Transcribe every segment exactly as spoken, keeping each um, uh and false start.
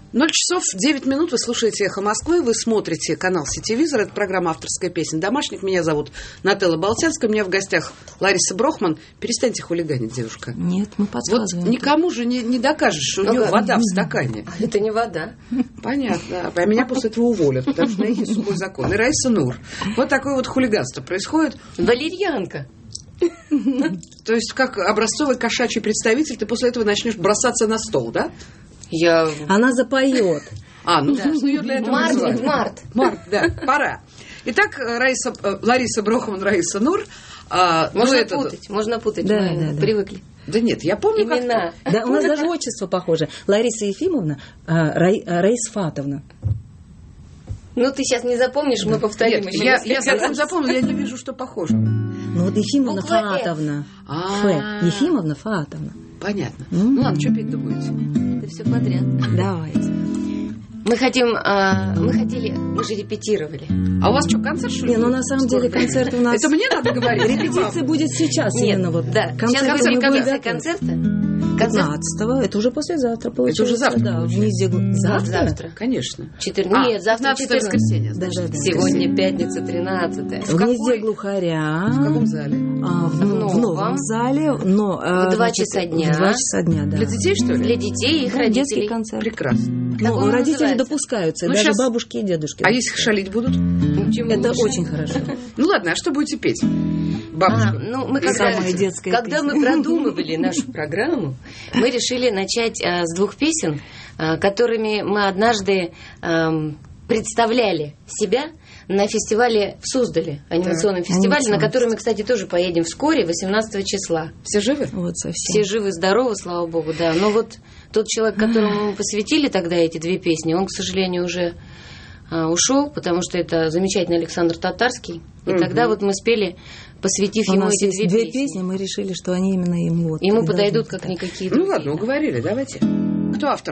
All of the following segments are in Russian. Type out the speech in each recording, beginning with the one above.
ноль часов девять минут, вы слушаете «Эхо Москвы», вы смотрите канал «Сетевизор», это программа «Авторская песня домашних». Меня зовут Нателла Болтянская, у меня в гостях Лариса Брохман. Перестаньте хулиганить, девушка. Нет, мы подсказываем. Вот никому же не, не докажешь, что у нее вода в стакане. Это не вода. Понятно. А меня после этого уволят, потому что есть сухой закон. И Раиса Нур. Вот такое вот хулиганство происходит. Валерьянка. То есть, как образцовый кошачий представитель, ты после этого начнешь бросаться на стол, да? Я... Она запоет. А, ну, да. Ее для этого Март, назвали. март. Март, да, пора. Итак, Раиса, Лариса Брохман, Раиса Нур. А, можно ну, путать, это... можно путать, да, мы да, да. привыкли. Да нет, я помню, имена. Как... Да, у нас даже отчество похоже. Лариса Ефимовна, а, Рай, Раиса Фатовна. Ну, ты сейчас не запомнишь, мы повторим. Нет, я, я совсем запомнила, я не вижу, что похоже. Ну, вот Ефимовна Буква Фатовна. А. Ф. Ефимовна Фатовна. Понятно. М-м. Ну ладно, что петь-то будете? Это все подряд. Давайте. Мы хотим, а, мы хотели, мы же репетировали. А у вас что, концерт, что ли? Не, ну на самом деле концерт у нас... Это мне надо говорить? Репетиция будет сейчас Нет, именно вот. да. Концерт Сейчас мы будет будем концерт готовить. концерта. пятнадцатого. Это уже послезавтра получается. Это уже завтра Да, в получается. Низде... Завтра? Завтра. Конечно. Четыр... А, Нет, завтра пятнадцатое четырнадцатое. воскресенье. Да, да, да. Сегодня пятница, тринадцатое. В какой? гнезде глухаря. В каком зале? А, в, В в новом. новом зале. Но, а, В два значит, часа дня. В два часа дня, да. Для детей, что ли? Для детей и их Да, детский родителей. концерт. Прекрасно. Как Ну, он родители называется? допускаются, Ну, даже щас- бабушки и дедушки. А если шалить будут? Чему Это лучше? очень хорошо. Ну ладно, а что будете петь? А, Бабушка. ну, мы когда, Самая детская когда песня. мы продумывали нашу программу, мы решили начать а, с двух песен, а, которыми мы однажды ам, представляли себя на фестивале в Суздале, анимационном фестивале, на который мы, кстати, тоже поедем вскоре, восемнадцатого числа. Все живы? Вот совсем. Все живы, здоровы, слава богу, да. Но вот тот человек, которому мы посвятили тогда эти две песни, он, к сожалению, уже а, ушел, потому что это замечательный Александр Татарский. И Мгм. тогда вот мы спели, посвятив У ему нас эти есть две, две песни. песни, мы решили, что они именно ему вот Ему и подойдут должны как стать. никакие Ну другие. ладно, уговорили, давайте. Кто автор?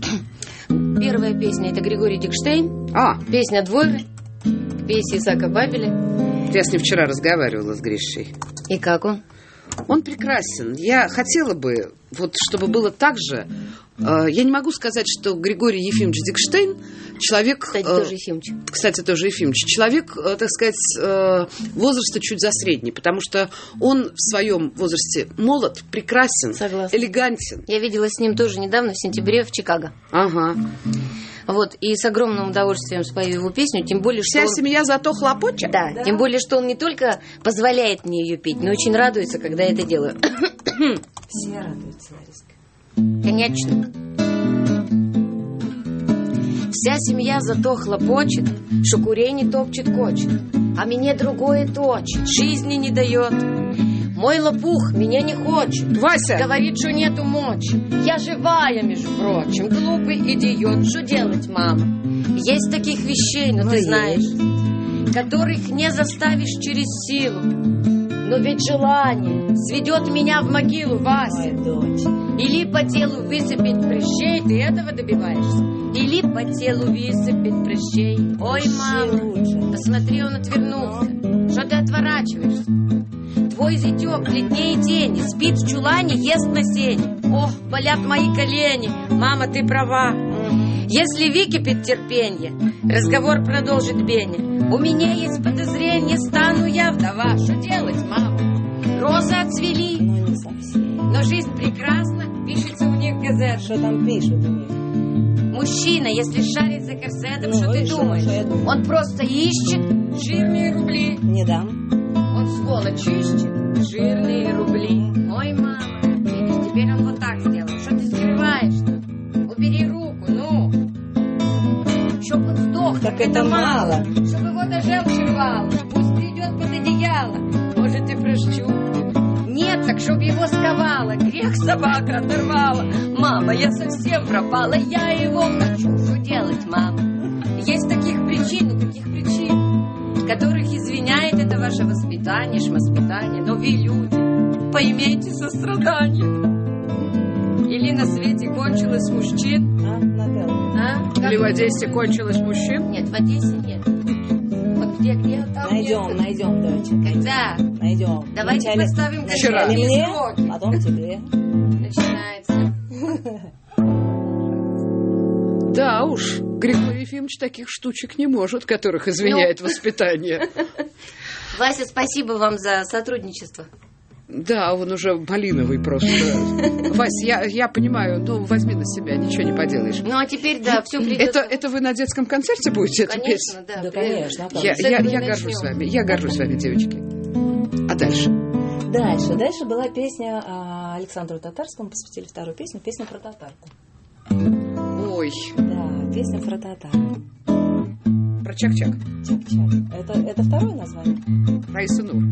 Первая песня — это Григорий Дикштейн, А, песня «Двое», к песне Исаака Бабеля. я с ним вчера разговаривала с Гришей. И как он? Он прекрасен. Я хотела бы, вот, чтобы было так же. Э, я не могу сказать, что Григорий Ефимович Дикштейн человек... Кстати, э, тоже Ефимович. Кстати, тоже Ефимович. Человек, э, так сказать, э, возраста чуть за средний, потому что он в своем возрасте молод, прекрасен, Согласна. элегантен. Я видела с ним тоже недавно, в сентябре, в Чикаго. Ага. Вот, и с огромным удовольствием спою его песню, тем более, что Вся он... семья зато хлопочет? Да, тем более, что он не только позволяет мне ее петь, но очень радуется, когда я это делаю. Все радуются, Лариска. Конечно. Вся семья зато хлопочет, что курей не топчет, кочет, а мне другое точит, жизни не дает. Мой лопух меня не хочет, Вася! говорит, что нету мочи. Я живая, между прочим, глупый идиот. Что делать, мама? Есть таких вещей, но Ну, ты есть. знаешь, которых не заставишь через силу. Но ведь желание сведет меня в могилу, Вася. Ой, дочь. Или по телу высыпать прыщей, ты этого добиваешься? Или по телу высыпать прыщей? Ой, мама, лучше. посмотри, он отвернулся. Что ты отворачиваешься? Твой зятек бледнее тени, спит в чулане, ест на сене. Ох, болят мои колени, мама, ты права. Если выкипит терпенье, разговор продолжит Беня. У меня есть подозрение, стану я вдова. Что делать, мама? Розы отцвели, Ну, не совсем. но жизнь прекрасна, пишется у них в газетах. Что там пишут у них? Мужчина, если шарит за корсетом, Ну, что и ты что, думаешь? что я думаю? Он просто ищет жирные рубли. Не дам. Он сволочь ищет жирные рубли. Ой, мама, видишь, теперь он вот так сделал. Что ты скрываешь-то? Убери руку, ну. Чтоб он сдох, Так это мало. Чтоб его до желчи рвало. Пусть придет под одеяло. Может, и прощу. Нет, так чтоб его сковало. Грех собака оторвала. Мама, я совсем пропала. Я его хочу. Что делать, мама? Есть таких причин, ну каких причин? Которых извиняет это ваше воспитание, шмоспитание. Но вы, люди, поймите сострадание. Или на свете кончилось мужчин? А, Наталья? А? Как Или в вы Одессе думаете? кончилось мужчин? Нет, в Одессе нет. Вот где, где там Найдем, нет. найдем, дочь. Когда? Найдем. Давайте Вначале- поставим Вчера. Вначале конкретные мне, сроки. потом тебе. Начинается. Да уж, Григорий Ефимович таких штучек не может, которых извиняет ну. воспитание. Вася, спасибо вам за сотрудничество. Да, он уже малиновый просто. Вась, я, я понимаю, ну возьми на себя, ничего не поделаешь. Ну а теперь, да, все придется... Это, это вы на детском концерте будете эту песню? Конечно, да. Да, конечно. Я, я, я горжусь с вами, я горжусь с вами, девочки. А дальше? Дальше. Дальше была песня а, Александру Татарскому, посвятили вторую песню, песня про татарку. Ой. Да, песня про татарку. Про Чак-Чак. Чак-Чак. Это, это второе название? Раиса Нур.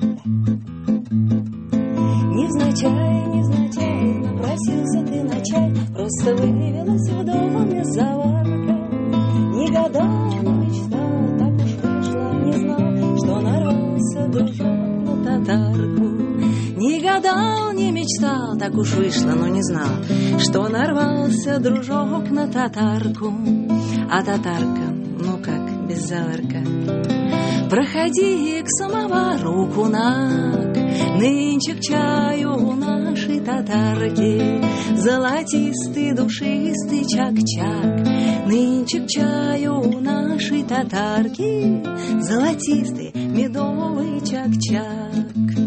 Невзначай, невзначай, напросился ты на чай, просто вывелась в доме заварка. Не гадал, не мечтал, так уж вышло, не знал, что нарвался дружок на татарку. Не гадал, не мечтал, так уж вышло, но не знал, что нарвался дружок на татарку. А татарка, ну как, без заварка. Проходи к самовару, кунак, нынче к чаю у нашей татарки. Золотистый, душистый чак-чак, нынче к чаю у нашей татарки. Золотистый, медовый чак-чак.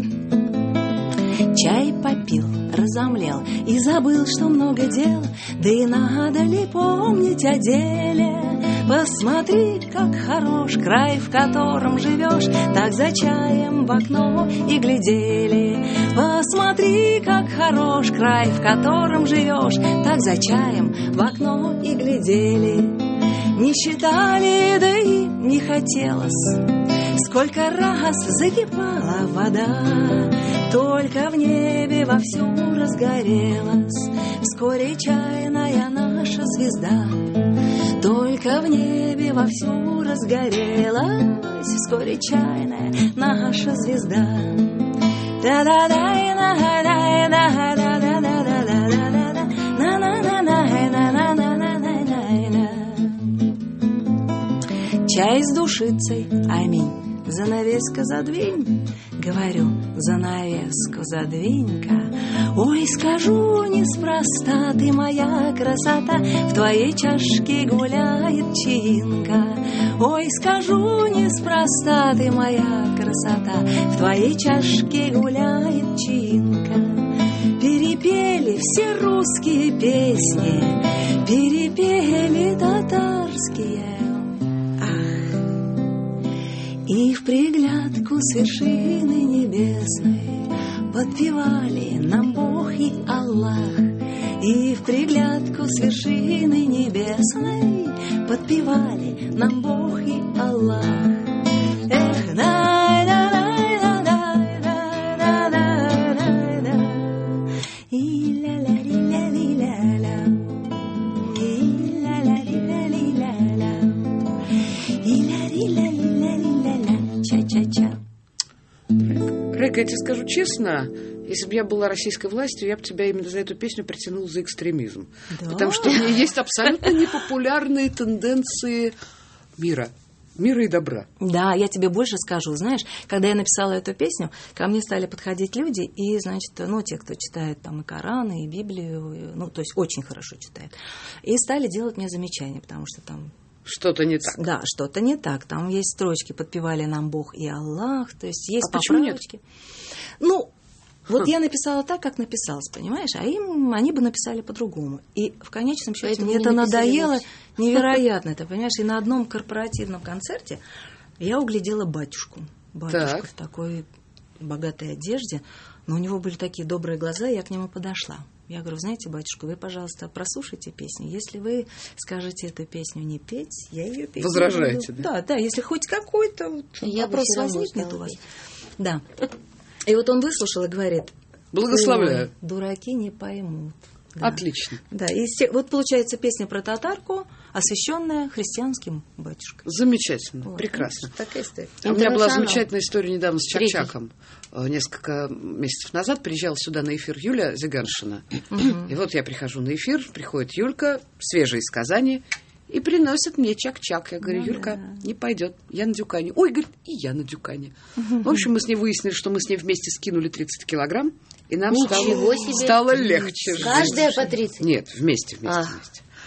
Чай попил, разомлел и забыл, что много дел, да и надо ли помнить о деле. Посмотри, как хорош край, в котором живешь, так за чаем в окно и глядели. Посмотри, как хорош край, в котором живешь, так за чаем в окно и глядели. Не считали, да и не хотелось, сколько раз закипала вода, только в небе вовсю разгорелась вскоре чайная наша звезда. Только в небе вовсю разгорелась вскоре чайная наша звезда. Чай с душицей, аминь. Занавеска задвинь, говорю, занавеску задвинь-ка. Ой, скажу неспроста, ты моя красота, в твоей чашке гуляет чаинка. Ой, скажу неспроста, ты моя красота, в твоей чашке гуляет чаинка. Перепели все русские песни, перепели татарские. И в приглядку с вершины небесной подпевали нам Бог и Аллах. И в приглядку с вершины небесной подпевали нам Бог и Аллах. Эх, на на на на на на на на и ля ля ля ля ля и ля ля ля ля ля и ля ля ля ча-ча-ча. Рейка, я тебе скажу честно, если бы я была российской властью, я бы тебя именно за эту песню притянула за экстремизм. Да? Потому что у меня есть абсолютно непопулярные тенденции мира. Мира и добра. Да, я тебе больше скажу. Знаешь, когда я написала эту песню, ко мне стали подходить люди, и, значит, ну, те, кто читает там и Коран, и Библию, ну, то есть очень хорошо читает, и стали делать мне замечания, потому что там... Что-то не так. Да, что-то не так. Там есть строчки «Подпевали нам Бог и Аллах», то есть есть а поправочки. Ну, вот хм. я написала так, как написалось, понимаешь? А им они бы написали по-другому. И в конечном счете Поэтому мне это надоело ночь. невероятно, ты понимаешь? И на одном корпоративном концерте я углядела батюшку. Батюшка так. в такой богатой одежде, но у него были такие добрые глаза, и я к нему подошла. Я говорю, знаете, батюшка, вы, пожалуйста, прослушайте песню. Если вы скажете эту песню не петь, я ее петь Возражаете, буду. да? Да, да, если хоть какой-то вот вопрос возникнет у вас. Петь. Да. И вот он выслушал и говорит, благословляю. Дураки не поймут. Да. Отлично. Да, и вот получается песня про татарку, освященная христианским батюшкой. Замечательно, Вот. прекрасно. Такая история. У меня была замечательная история недавно с Чак-Чаком. Несколько месяцев назад приезжала сюда на эфир Юля Зиганшина. Uh-huh. И вот я прихожу на эфир, приходит Юлька, свежие из Казани, и приносит мне Чак-Чак. Я говорю, ну, Юлька, да. не пойдет, я на дюкане. Ой, говорит, и я на дюкане. Uh-huh. В общем, мы с ней выяснили, что мы с ней вместе скинули тридцать килограмм, и нам стало, стало легче. Каждая по тридцать? Нет, вместе, вместе, а. вместе.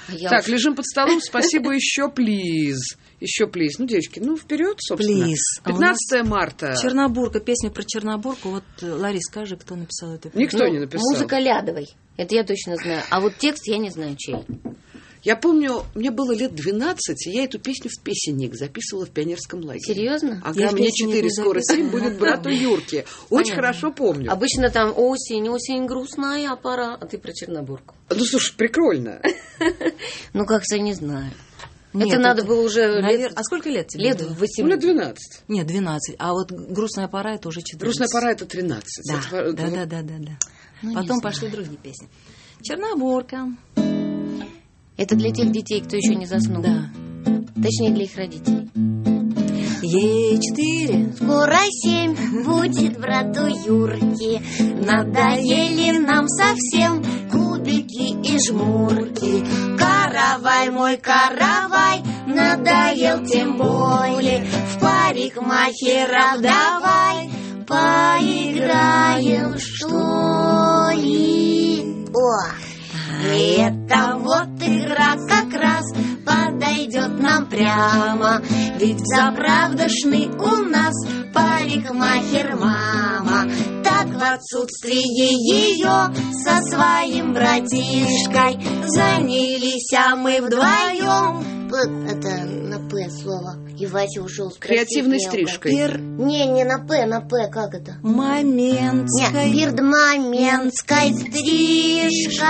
А так, уж... лежим под столом, спасибо, еще плиз. Еще плиз. Ну, девочки, ну, вперед, собственно. Плиз. пятнадцатое марта. Чернобурка, песня про Чернобурку. Вот, Ларис, скажи, кто написал эту песню? Никто ну, не написал. Музыка Лядовой. Это я точно знаю. А вот текст я не знаю, чей. Я помню, мне было лет двенадцать, и я эту песню в песенник записывала в пионерском лагере. Серьезно? Ага, Я мне песенник четыре, не скоро семь записывала. будет брату Юрке. Очень Понятно. хорошо помню. Обычно там осень, осень грустная пора, а ты про Чернобурку. Ну, слушай, прикольно. Ну, как-то не знаю. Нет, это надо было уже навер- лет, А сколько лет тебе лет было? Ну, лет восемнадцать. двенадцать. Нет, двенадцать. А вот грустная пора это уже четырнадцать. Грустная пора это тринадцать. Да, Это- да, вот- да, да, да, да. Ну, не Потом знаю. пошли другие песни. Чернобурка. Это для тех детей, кто еще не заснул. Да. Точнее, для их родителей. Ей четыре. Скоро семь будет брату Юрке. Надоели нам совсем кубики и жмурки. Каравай, мой каравай, надоел тем более. В парикмахеров давай поиграем, что ли. О! Это вот игра как раз подойдет нам прямо. Ведь заправдошный у нас парикмахер мама. Так в отсутствие ее со своим братишкой занялись а мы вдвоем. Это на П слово. И Вася ушел с Креативной стрижкой. Пер... Не, не на П, на П, как это? Моментской. Нет, перед моментской стрижкой.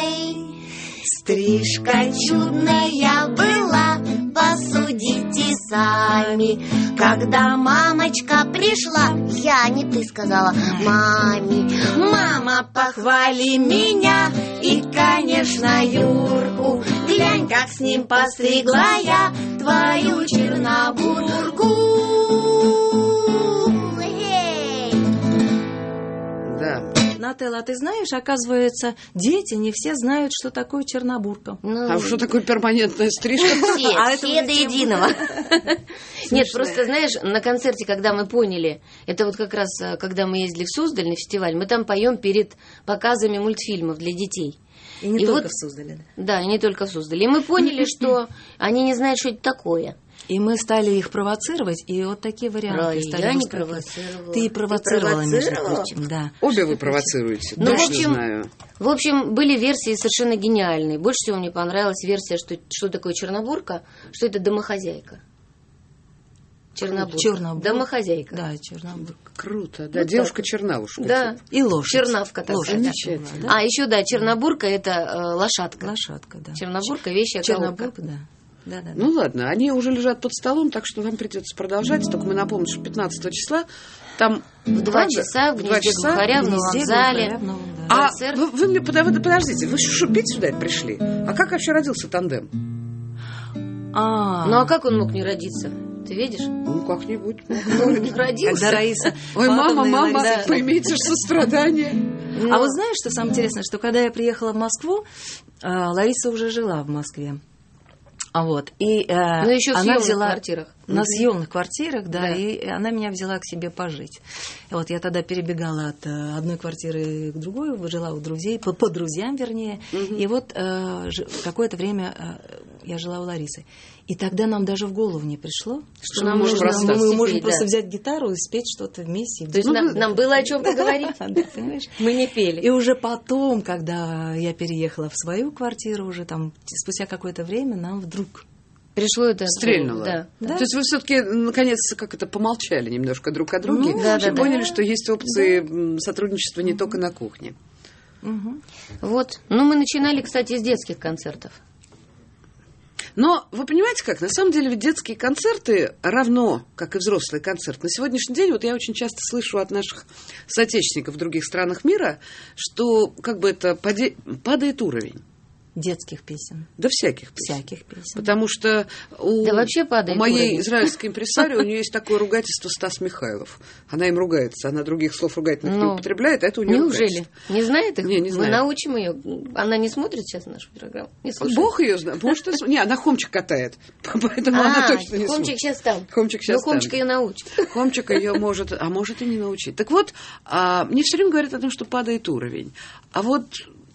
Стрижка чудная была, посудите сами. Когда мамочка пришла, я, не ты сказала, маме. Мама, похвали меня и, конечно, Юрку. Глянь, как с ним постригла я твою Чернобурку. Эй! Да. Нателла, а ты знаешь, оказывается, дети не все знают, что такое Чернобурка. Ну, А что такое перманентная стрижка? все, А это все уже до тема. единого. Нет, просто, знаешь, на концерте, когда мы поняли, это вот как раз, а, когда мы ездили в Суздаль на фестиваль, мы там поем перед показами мультфильмов для детей. И не И только вот- в Суздале. Да. Да, и не только в Суздале. И мы поняли, что они не знают, что это такое. И мы стали их провоцировать, и вот такие варианты Ой, стали я не выскакивать. провоцировала. Ты Ты провоцировала, между провоцировала? прочим, да. Обе вы провоцируете, Ну, в точно общем, знаю. В общем, были версии совершенно гениальные. Больше всего мне понравилась версия, что, что такое Чернобурка, что это домохозяйка. Чернобурка. Чернобурка. Домохозяйка. Да, Чернобурка. Круто, да, Вот девушка так. чернавушка. Да. И лошадь. Чернавка такая. Лошадь. Замечательно. была, да? А, еще, да, Чернобурка – это э, лошадка. Лошадка, да. Чернобурка – вещая колодка. Чернобурка, да. Да, да, да. Ну ладно, они уже лежат под столом, так что вам придется продолжать. Только мы напомним, что пятнадцатого числа там В два правда, часа в в два гнезде часа. Глухаря в Гнезде новом Глухаря зале. в новом, да. А концерт. вы, вы мне подо- подождите, вы что, петь сюда это пришли? А как вообще родился тандем? А, Ну а как он мог не родиться? Ты видишь? Ну, как-нибудь. Ну, он не родился. когда Раиса Ой, мама, Павловна и мама, Лариса- поймите ж сострадание. Ну, А вот знаешь, что самое интересное, что когда я приехала в Москву, э, Лариса уже жила в Москве. А вот, и э, Ну, еще в она съемных взяла квартирах. на Мгм. съемных квартирах, да, Да. и она меня взяла к себе пожить. И вот я тогда перебегала от э, одной квартиры к другой, жила у друзей, по, по друзьям, вернее. И вот э, ж- какое-то время э, я жила у Ларисы. И тогда нам даже в голову не пришло, Что нам нужно мы расстаться можем теперь, просто да. взять гитару и спеть что-то вместе. То есть Ну, нам, нам было о чем поговорить. да, понимаешь? Мы не пели. И уже потом, когда я переехала в свою квартиру, уже там спустя какое-то время нам вдруг... Пришло это... Стрельнуло. Да. Да. То есть вы все-таки, наконец, как это, помолчали немножко друг о друге Ну, да, и да, да. поняли, что есть опции м, сотрудничества не только на кухне. Мгм. Вот. Ну, мы начинали, кстати, с детских концертов. Но вы понимаете как? На самом деле ведь детские концерты равно, как и взрослый концерт. На сегодняшний день, вот я очень часто слышу от наших соотечественников в других странах мира, что как бы это паде- падает уровень. Детских песен, Да всяких песен. всяких песен. Потому что у, Да вообще падает у моей уровень. израильской импресарио у нее есть такое ругательство Стас Михайлов. Она им ругается, она других слов ругательных не Ну, употребляет, а это у нее Неужели? ругательство. Не знает их? Не, не Мы знает. научим ее. Она не смотрит сейчас нашу программу? Не слушает? Бог ее знает. Может, и с- не, она Хомчик катает, поэтому она А, точно не Хомчик смотрит. сейчас там. Хомчик сейчас Ну, Хомчик там. ее научит. Хомчик ее может, а может и не научить. Так вот, а, мне все время говорят о том, что падает уровень. А вот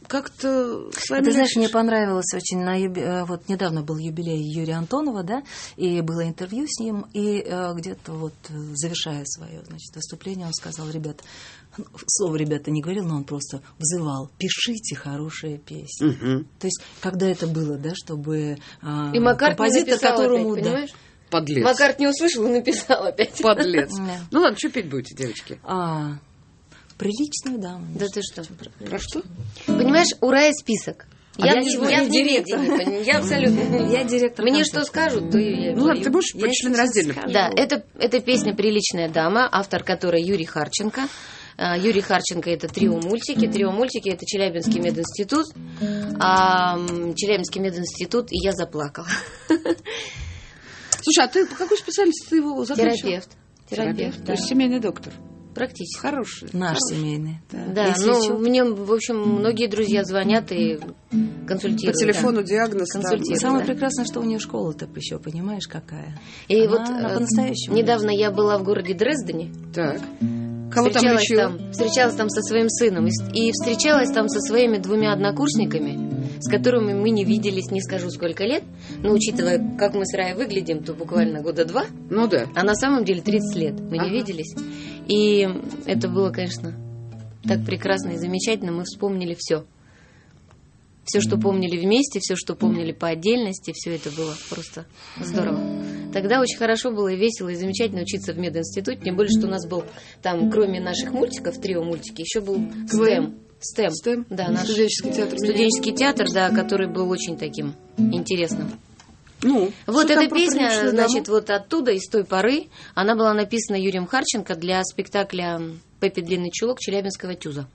как-то с вами... Ты знаешь, мне понравилось очень, на юби... вот недавно был юбилей Юрия Антонова, да, и было интервью с ним, и э, где-то вот завершая свое, значит, выступление, он сказал: ребят, слово «ребята» не говорил, но он просто взывал: пишите хорошие песни. Угу. То есть, когда это было, да, чтобы э, И Маккартни композитор, написал которому, опять, да, понимаешь? Подлец. Маккарт не услышал и написал опять. Подлец. Да. Ну ладно, что петь будете, девочки? А, приличную даму. Да ты что? Про что? Понимаешь, у Раи список. А Я, я в не него знаю, я в директор. неведении, я абсолютно... Я директор Мне концерта. что скажут, то и я Ну ладно, пою. ты можешь Я членораздельно. сейчас Да, это, это песня «Приличная дама», автор которой Юрий Харченко. А, Юрий Харченко — это трио мультики. Трио мультики — это Челябинский мединститут. А, Челябинский мединститут, и я заплакала. Слушай, а ты по какой специальности ты его закончил? Терапевт. Терапевт, То да. есть семейный доктор. Практически. Хороший. Наш Хороший. семейный. Да, Если ну, чё. мне, в общем, многие друзья звонят и По консультируют. телефону да. диагноз там. Консультируют. Самое да. прекрасное, что у нее школа-то еще, понимаешь, какая. И Она вот на э, по-настоящему. недавно я была в городе Дрездене. Так. Кого там встречалась лечил? там, встречалась там со своим сыном и, с- и встречалась там со своими двумя однокурсниками, с которыми мы не виделись, не скажу сколько лет, но учитывая, как мы с Раей выглядим, то буквально года два, Ну да. а на самом деле тридцать лет мы Ага. не виделись. И это было, конечно, так прекрасно и замечательно, мы вспомнили все. Все, что помнили вместе, все, что помнили по отдельности, все это было просто здорово. Тогда очень хорошо было и весело, и замечательно учиться в мединституте, тем более, что у нас был там, кроме наших мультиков, трио мультики, еще был СТЭМ. СТЭМ. СТЭМ? Да, наш Студенческий театр. студенческий театр, да, который был очень таким интересным. Ну, Вот что там эта про песня, приличную значит, даму? вот оттуда, из той поры, она была написана Юрием Харченко для спектакля «Пеппи Длинный чулок» Челябинского ТЮЗа.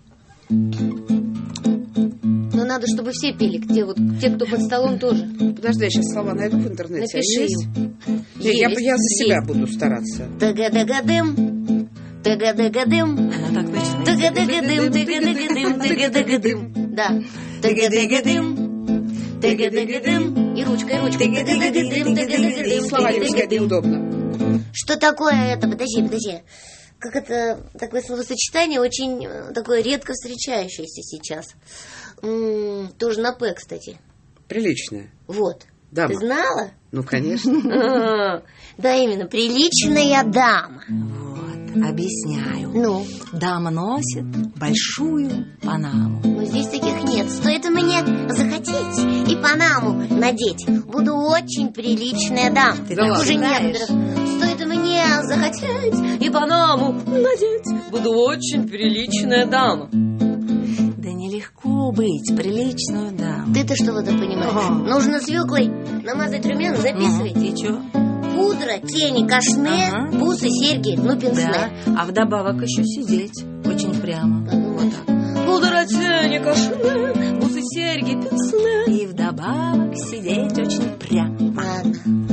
Но надо, чтобы все пели, где вот те, кто под столом тоже. Подожди, я сейчас слова найду в интернете. Напиши А есть? им. Не, я, Есть, я за себя есть. буду стараться. Тага-дага-дым, тага-дага-дым, Она так начинает. тага-дага-дым, тага-дага-дым, тага-дага-дым. Да. Тага-дага-дым, тага-дага-дым. И ручкой, ручкой. Тага-дага-дым, тага-дага-дым, Слова не искать тага-дага-дым. неудобно. Что такое это? Подожди, подожди. Как это такое словосочетание, очень э, такое редко встречающееся сейчас. М, тоже на П, кстати. Приличная. Вот. Дама. Ты знала? Ну, конечно. А, Да, именно, приличная дама. Вот, объясняю. Ну, Дама носит большую панаму. но здесь таких нет. Стоит мне захотеть и панаму надеть. Буду очень приличная дама. Ты Да так ладно. Хуже знаешь? некоторых. Стоит мне захотеть и панаму надеть. Буду очень приличная дама. Да нелегко быть приличную даму. Ты-то что в этом понимаешь? Ага. Нужно свеклой намазать румяна, записывайте. И чё? Пудра, тени, кашне, Ага. бусы, серьги, ну, Да. пенсне. А вдобавок еще сидеть очень прямо. Вот так. Пудра, тени, кашне, бусы, серьги, пенсне. И вдобавок сидеть очень прямо. Ладно.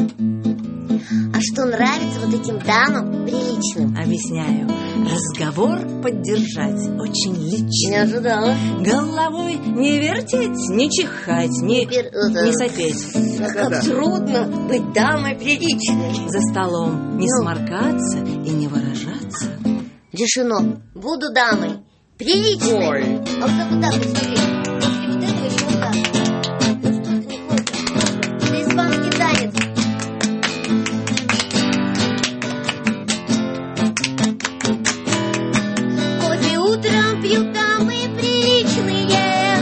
А что нравится вот этим дамам приличным? Объясняю. Разговор поддержать очень Не лично. ожидала. Головой не вертеть, не чихать, не, Теперь, это, не сопеть. а Да-да. как трудно быть дамой приличной. За столом не Ну. сморкаться и не выражаться. Решено. Буду дамой приличной. Ой. А вот вот так вот смотри. После вот этого еще вот так. Ну что ты не хочешь? Это испанский танец. Кофе утром пьют дамы приличные.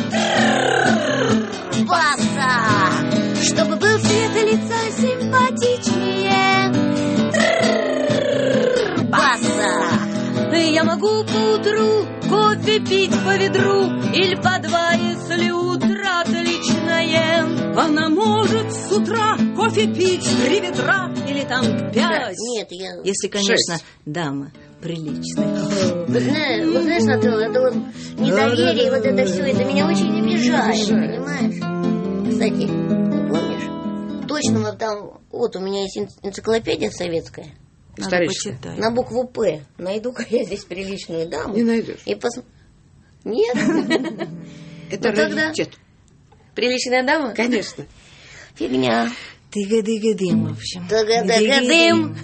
Баса! Чтобы был цвет лица симпатичнее. Баса! Я могу по утру кофе пить по ведру или по два, если утро отличное. Она может с утра кофе пить три ведра или там пять. Нет, я... Если, конечно, Шесть. дама приличная. Вот знаешь, вот знаешь, Наталья, это вот недоверие, вот это все, это меня очень обижает, понимаешь? Кстати, помнишь? Точно вот там, вот у меня есть эн- энциклопедия советская Надо Историческая. почитать. на букву П. Найду-ка я здесь приличную даму. Не найдешь. И пос... Нет? Это Ну, тогда- раритет. Приличная дама? Конечно. Фигня. Тыга-дыга-дым, в общем. Тыга-дыга-дым.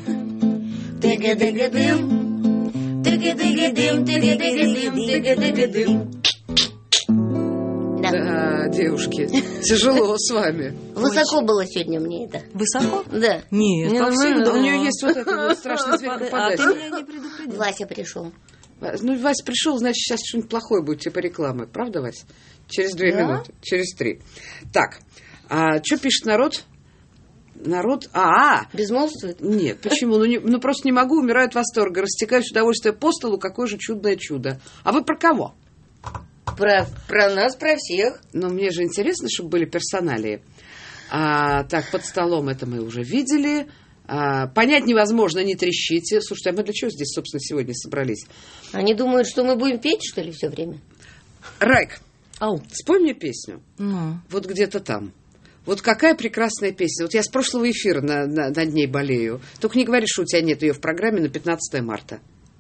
Тыга-дыга-дым. Тыга-дыга-дым, тыга-дыга-дым, тыга-дыга-дым. Да, девушки, тяжело с вами. Высоко было сегодня мне это. Высоко? Да. Нет, как всегда. У нее есть вот этот вот страшный цвет А ты попадать. меня не предупредил. Вася пришел. Ну, Вась пришел, значит, сейчас что-нибудь плохое будет, типа рекламы. Правда, Вась? Через две Да? минуты. Через три. Так, а что пишет народ? Народ... А, Безмолвствует? нет, почему? Ну, не- ну, просто не могу, умираю от восторга. Растекаюсь удовольствие по столу, какое же чудное чудо. А вы про кого? Про, про нас, про всех. Но мне же интересно, чтобы были персоналии. А, так, под столом это мы уже видели. А, понять невозможно, не трещите. Слушайте, а мы для чего здесь, собственно, сегодня собрались? Они думают, что мы будем петь, что ли, все время? Райк, Ау. спой мне песню. Ну, Вот где-то там. Вот какая прекрасная песня. Вот я с прошлого эфира на, на, над ней болею. Только не говори, что у тебя нет ее в программе на пятнадцатое марта.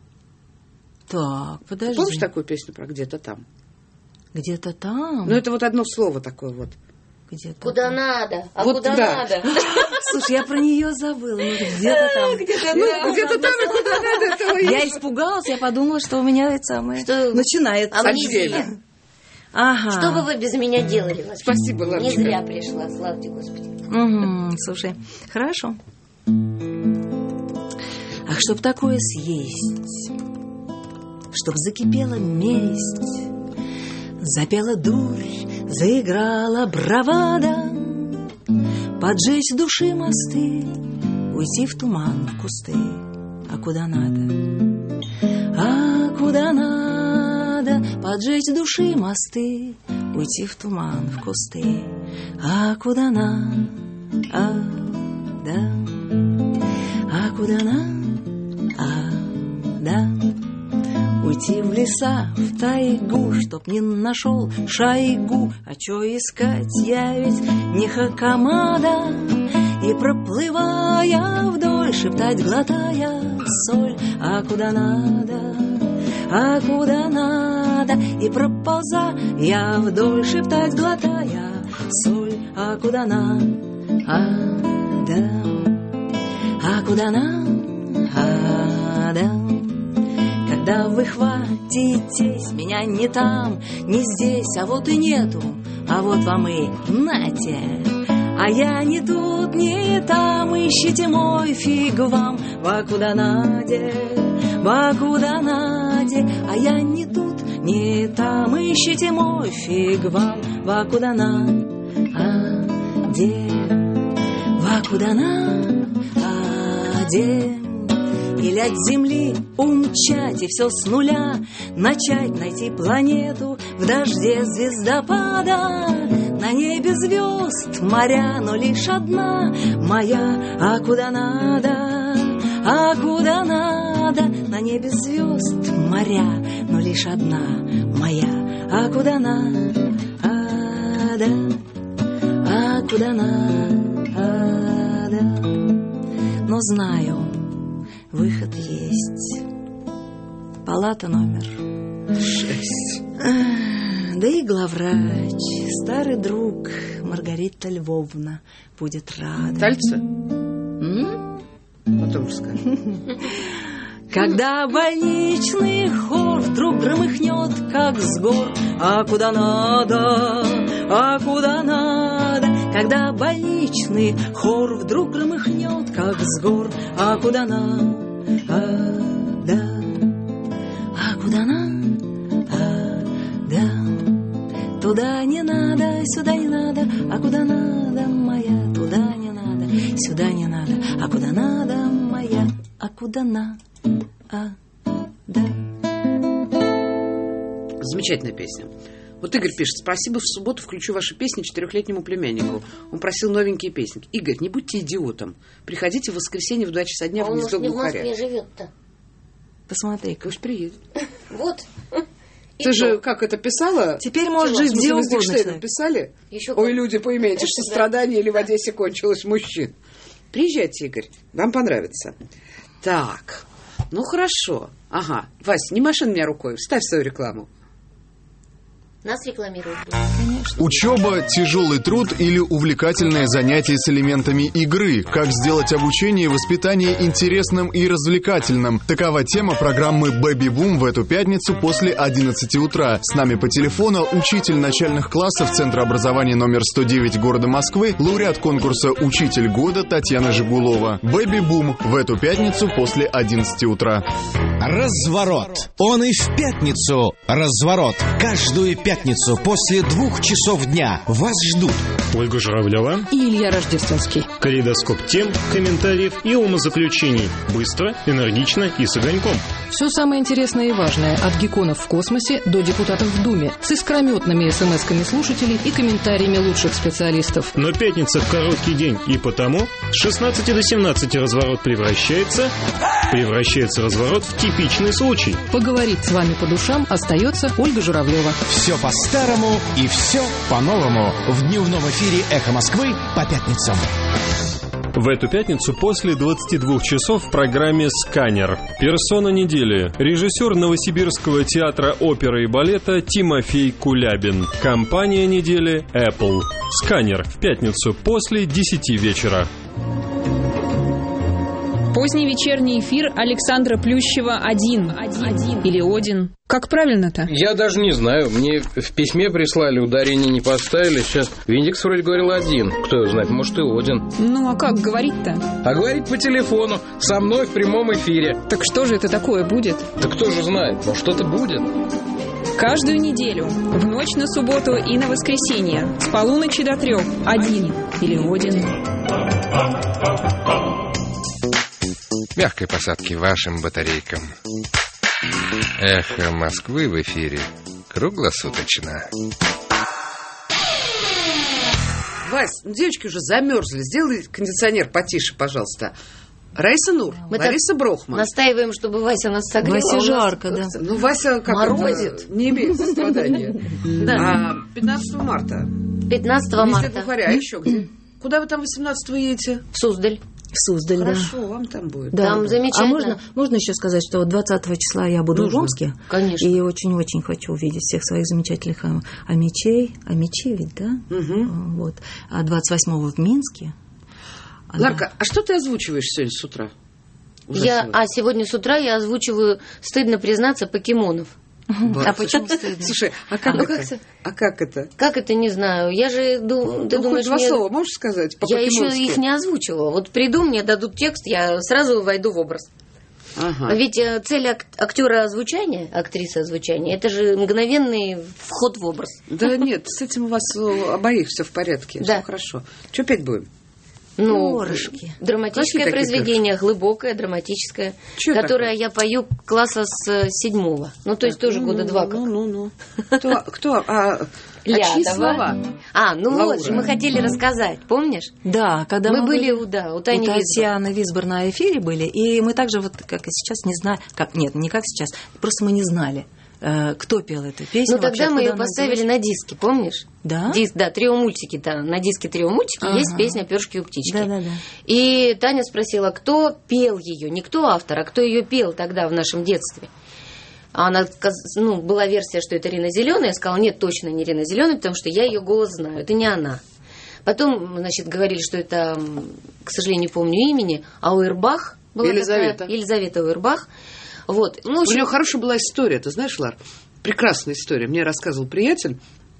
так, подожди. Помнишь такую песню про где-то там? Где-то там. Ну, это вот одно слово такое вот. Где-то Куда там. надо? А Вот куда да. надо? Слушай, я про нее забыла. Ну, где-то там. Ну, где-то там и куда надо этого Я есть. испугалась, я подумала, что у меня это самое Что? начинается. Амнезия. Ага. Что бы вы без меня делали? Вася? Спасибо, Не Ларочка. зря пришла, славьте Господи. Мгм, слушай, хорошо. Ах, чтоб такое съесть, чтоб закипела месть, запела дурь, заиграла бравада, поджечь души мосты, уйти в туман, в кусты. А куда надо? А куда надо? Поджечь души мосты, уйти в туман, в кусты. А куда надо? А, да. А куда надо? А, да. Уйти в леса, в тайгу, чтоб не нашел Шойгу. А чё искать, я ведь не Хакамада. И проплывая вдоль, шептать, глотая соль. А куда надо? А куда надо? И проползая вдоль, шептать, глотая соль. А куда надо? А, да. А куда надо? А, да. Когда вы хватитесь, меня не там, не здесь, а вот и нету, а вот вам и нате. А я не тут, не там, ищите мой фиг вам, во куда наде, во куда наде. А я не тут, не там, ищите мой фиг вам, во куда наде, во куда наде. Или от земли умчать и все с нуля начать, найти планету в дожде звездопада. На небе звезд моря, но лишь одна моя. А куда надо? А куда надо? На небе звезд моря, но лишь одна моя. А куда надо? А, да. А куда надо? А, да. Но знаю, выход есть. Палата номер Шесть. Да и главврач, старый друг Маргарита Львовна будет рада. Тальца? М? Потом расскажу. Когда больничный хор вдруг громыхнет, как с гор. А куда надо? А куда надо? Когда больничный хор вдруг громыхнет, как с гор. А куда надо? А, да. А куда надо? А, да. Туда не надо, сюда не надо. А куда надо, моя? Туда не надо, сюда не надо. А куда надо, моя? А куда надо? А, да. Замечательная песня. Вот Игорь пишет: спасибо, в субботу включу ваши песни четырехлетнему племяннику. Он просил новенькие песни. Игорь, не будьте идиотом. Приходите в воскресенье в два часа дня А в он, гнездо может, не в Москве глухаря. живет-то? Посмотри-ка. Пусть приедет. Вот. И Ты то. же, как это писала? Теперь может Чего? жить где Вы с угодно Эйнштейном человек. писали? Еще Ой, как. люди, поймете, что Да. страдание или в Одессе кончилось мужчин. Приезжайте, Игорь, вам понравится. Так, ну хорошо. Ага, Вась, не маши на меня рукой, вставь свою рекламу. Нас рекламируют. Конечно. Учеба, тяжелый труд или увлекательное занятие с элементами игры. Как сделать обучение и воспитание интересным и развлекательным. Такова тема программы «Бэби Бум» в эту пятницу после одиннадцати утра. С нами по телефону учитель начальных классов Центра образования номер сто девять города Москвы, лауреат конкурса «Учитель года» Татьяна Жигулова. «Бэби Бум» в эту пятницу после одиннадцати утра. Разворот. Он и в пятницу. Разворот. Каждую пятницу после двух часов дня вас ждут Ольга Журавлева и Илья Рождественский. Калейдоскоп тем, комментариев и умозаключений. Быстро, энергично и с огоньком. Все самое интересное и важное от гиконов в космосе до депутатов в Думе с искрометными смс-ками слушателей и комментариями лучших специалистов. Но пятница – короткий день, и потому с шестнадцати до семнадцати разворот превращается... Превращается разворот в типичный случай. Поговорить с вами по душам остается Ольга Журавлева. Все по-старому и все по-новому. В дневном эфире «Эхо Москвы» по пятницам. В эту пятницу после двадцати двух часов в программе «Сканер». Персона недели. Режиссер Новосибирского театра оперы и балета Тимофей Кулябин. Компания недели Apple. «Сканер» в пятницу после десяти вечера. Поздний вечерний эфир Александра Плющева «Один». Один. Или «Один». Как правильно-то? Я даже не знаю. Мне в письме прислали, ударение не поставили. Сейчас Виндикс вроде говорил «Один». Кто его знает, может и «Один». Ну, а как говорить-то? А говорить по телефону, со мной в прямом эфире. Так что же это такое будет? Так кто же знает, но что-то будет. Каждую неделю, в ночь на субботу и на воскресенье, с полуночи до трех, «Один» или «Один». Мягкой посадки вашим батарейкам. Эхо Москвы в эфире круглосуточно. Вась, ну девочки уже замерзли. Сделай кондиционер потише, пожалуйста. Раиса Нур, Мы Лариса Брохман. Настаиваем, чтобы Вася нас согрел. Васе а жарко, да. Ну, Вася как морозит. Не имеет сострадания. А пятнадцатого марта. пятнадцатого марта. Не букваря, а еще где? Куда вы там восемнадцатого едете? В Суздаль. В Суздаль, Хорошо, да. вам там будет. Да, там да. замечательно. А можно, можно еще сказать, что двадцатого числа я буду Нужно. в Омске. Конечно. И очень-очень хочу увидеть всех своих замечательных ам- амичей. Амичей ведь, да? Угу. Вот. А двадцать восьмого в Минске. Ларка, а что ты озвучиваешь сегодня с утра? Уже Я, сегодня. а сегодня с утра я озвучиваю, стыдно признаться, покемонов. Да. А почему стыдно? Слушай, а как, Ну, это? как-то- а как это? Как это, не знаю. Я же, ду- ты Ну, думаешь, хоть два мне- слова можешь сказать? Я еще их не озвучивала. Вот приду, мне дадут текст, я сразу войду в образ. Ага. Ведь э, цель ак- актера озвучания, актрисы озвучания, это же мгновенный вход в образ. Да нет, с этим у вас у обоих все в порядке. Да. Все хорошо. Что петь будем? Ну, Перышки. драматическое Какие такие произведение, глубокое, драматическое, Чё которое такое? я пою класса с э, седьмого. Ну, то есть тоже Ну, года ну, два ну, как. Ну, ну, Кто? кто а, а чьи Лядова. слова? А, ну Лаура. вот же, мы хотели рассказать, помнишь? Да, когда Мы мы, были у- да, у Тани Татьяны Висбор на эфире были, и мы также вот, как и сейчас, не знали, как, нет, не как сейчас, просто мы не знали, э, кто пел эту песню. Ну, тогда вообще, мы ее откуда она поставили взялась. на диске, помнишь? Да? Диск, да, трио мультики, да, на диске трио мультики Ага. есть песня «Перышки у птички». Да, да, да. И Таня спросила, кто пел ее, не кто автор, а кто ее пел тогда в нашем детстве. А она, каз- ну, была версия, что это Рина Зеленая. Я сказала, нет, точно не Рина Зеленая, потому что я ее голос знаю, это не она. Потом, значит, говорили, что это, м, к сожалению, не помню имени, Ауэрбах была Елизавета. такая, Елизавета Ауэрбах. Вот. Ну, в У общем, нее хорошая была история, ты знаешь, Лар? Прекрасная история. Мне рассказывал приятель,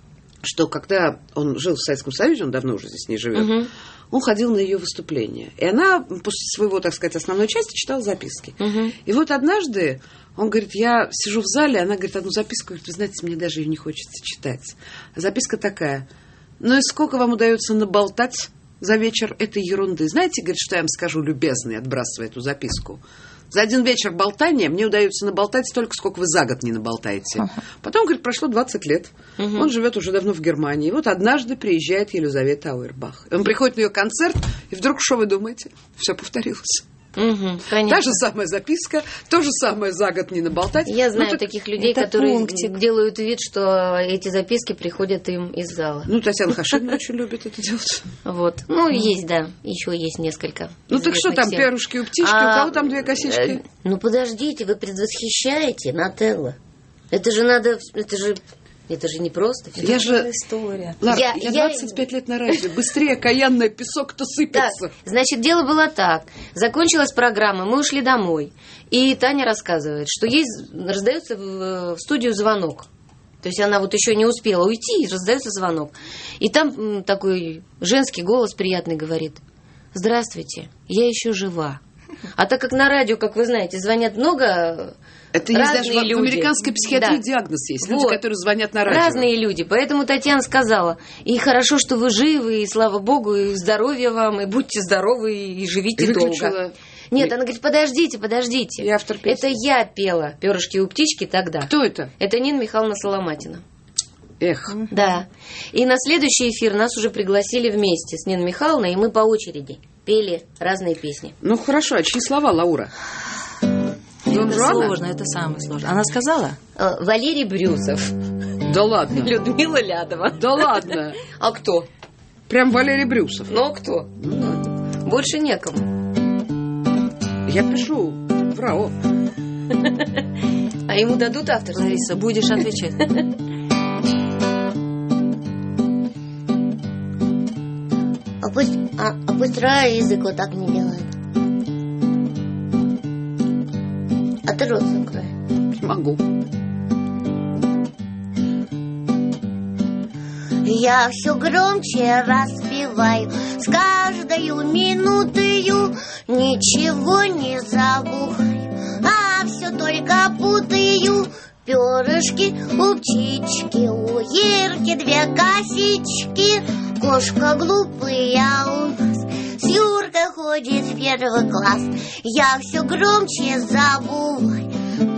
что когда он жил в Советском Союзе, он давно уже здесь не живет, Мгм. он ходил на ее выступления. И она после своего, так сказать, основной части читала записки. Мгм. И вот однажды он говорит, я сижу в зале, она говорит одну записку, говорит, вы знаете, мне даже ее не хочется читать. А записка такая, ну и сколько вам удается наболтать за вечер этой ерунды? Знаете, говорит, что я вам скажу, любезный, отбрасывая эту записку? За один вечер болтания мне удается наболтать столько, сколько вы за год не наболтаете. Потом, говорит, прошло двадцать лет. Мгм. Он живет уже давно в Германии. И вот однажды приезжает Елизавета Ауэрбах. Он приходит на ее концерт, и вдруг, что вы думаете? Все повторилось. Мгм, конечно. Та же самая записка, то же самое за год не наболтать. Я знаю Ну, так- таких людей, это которые пунктик. делают вид, что эти записки приходят им из зала. Ну, Татьяна Хашимовна очень любит это делать. Вот. Ну, есть, да. Еще есть несколько. Ну, так что известных там, всем. перышки у птички, А, у кого там две косички? э, Ну, подождите, вы предвосхищаете, Нателла. Это же надо... Это же... Это же не просто. Я же... история. Лар, я, я, я двадцать пять лет на радио. Быстрее, окаянная, песок-то сыпется. Так, значит, дело было так. Закончилась программа, мы ушли домой. И Таня рассказывает, что ей раздается в, в студию звонок. То есть она вот еще не успела уйти, и раздается звонок. И там такой женский голос приятный говорит: «Здравствуйте, я еще жива». А так как на радио, как вы знаете, звонят много... Это есть даже в, в американской психиатрии да. диагноз есть. Люди, вот. которые звонят на радио. Разные люди. Поэтому Татьяна сказала: и хорошо, что вы живы, и слава богу, и здоровья вам, и будьте здоровы, и живите и долго. Нет, она говорит: подождите, подождите. Я автор песни. Это я пела «Перышки у птички» тогда. Кто это? Это Нина Михайловна Соломатина. Эх. Да. И на следующий эфир нас уже пригласили вместе с Ниной Михайловной, и мы по очереди пели разные песни. Ну хорошо, а чьи слова, Лаура? Это сложно, это самое сложное. Она сказала? Валерий Брюсов. Да ладно. Людмила Лядова. Да ладно. А кто? Прям Валерий Брюсов. Ну а кто? Больше некому. Я пишу в РАО. А ему дадут авторство? Лариса, будешь отвечать. А пусть, а, а пусть Рая язык вот так не делает. А ты рот закрой. Не могу. Я все громче распеваю, с каждою минутою ничего не забываю, а все только путаю. Перышки у птички, у Ирки две косички. Кошка глупая у нас с Юркой ходит в первый класс. Я все громче забываю.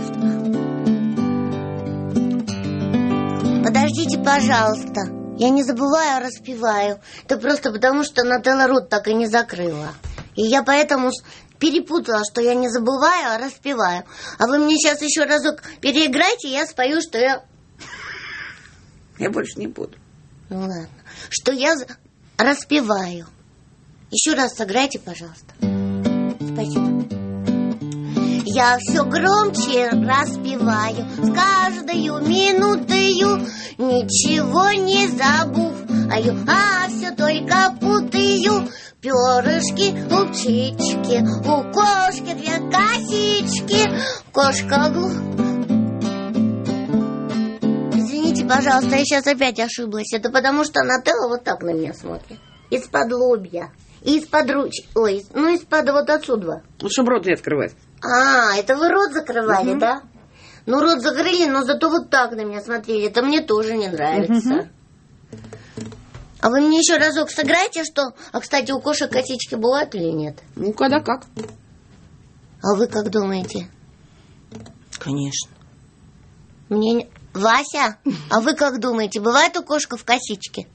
Подождите, пожалуйста. Я не забываю, а распеваю. Это просто потому, что Нателла рот так и не закрыла. И я поэтому перепутала, что я не забываю, а распеваю. А вы мне сейчас еще разок переиграйте, и я спою, что я... Я больше не буду. Ну ладно. Что я распеваю. Еще раз сыграйте, пожалуйста. Спасибо. Я все громче распеваю, с каждою минутою ничего не забываю, а все только путаю. Перышки у птички, у кошки две косички. Кошка глупая. Извините, пожалуйста, я сейчас опять ошиблась. Это потому, что Нателла вот так на меня смотрит. Из-под лобья. И из-под ручки. Ой, ну из-под вот отсюда. Ну, чтобы рот не открывать. А, это вы рот закрывали, угу. да? Ну, рот закрыли, но зато вот так на меня смотрели. Это мне тоже не нравится. Угу. А вы мне еще разок сыграйте, что... А, кстати, у кошек косички бывают или нет? Ну, когда как. А вы как думаете? Конечно. Мне не... Вася, а вы как думаете, бывает у кошек косички?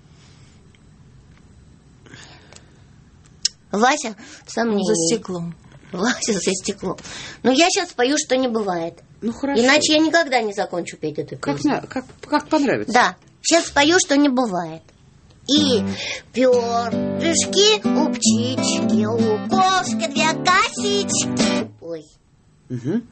Вася, сомнение. За стеклом. Вася за стеклом. Но я сейчас спою, что не бывает. Ну, хорошо. Иначе я никогда не закончу петь эту песню. Как, на, как, как понравится. Да, сейчас спою, что не бывает. И перышки у птички, у кошки две косички. Ой. Угу.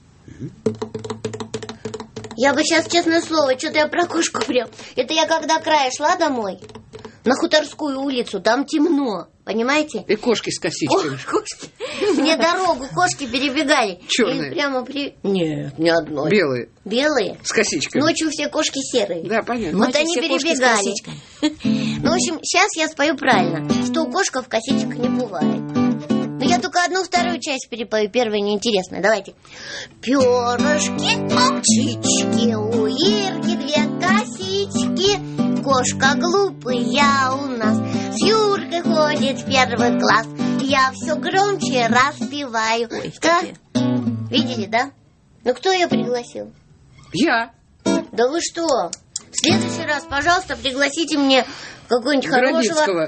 Я бы сейчас, честное слово, что-то я про кошку прям... Это я когда края шла домой, на Хуторскую улицу, там темно, понимаете? И кошки с косичками. О, кошки. Мне дорогу кошки перебегали. Черные? И прямо при... Нет, ни одной. Белые? Белые. С косичками? Ночью все кошки серые. Да, понятно. Вот Ночью они все перебегали. Ну, в общем, сейчас я спою правильно, что у кошек косичек не бывает. Но я только одну вторую часть перепою, первая неинтересная. Давайте. Перышки у птички, у Ирки две косички. Кошка глупая у нас с Юркой ходит в первый класс. Я все громче распеваю. Ой, да? Видели, да? Ну, кто ее пригласил? Я. Да вы что? В следующий раз, пожалуйста, пригласите мне какого-нибудь хорошего...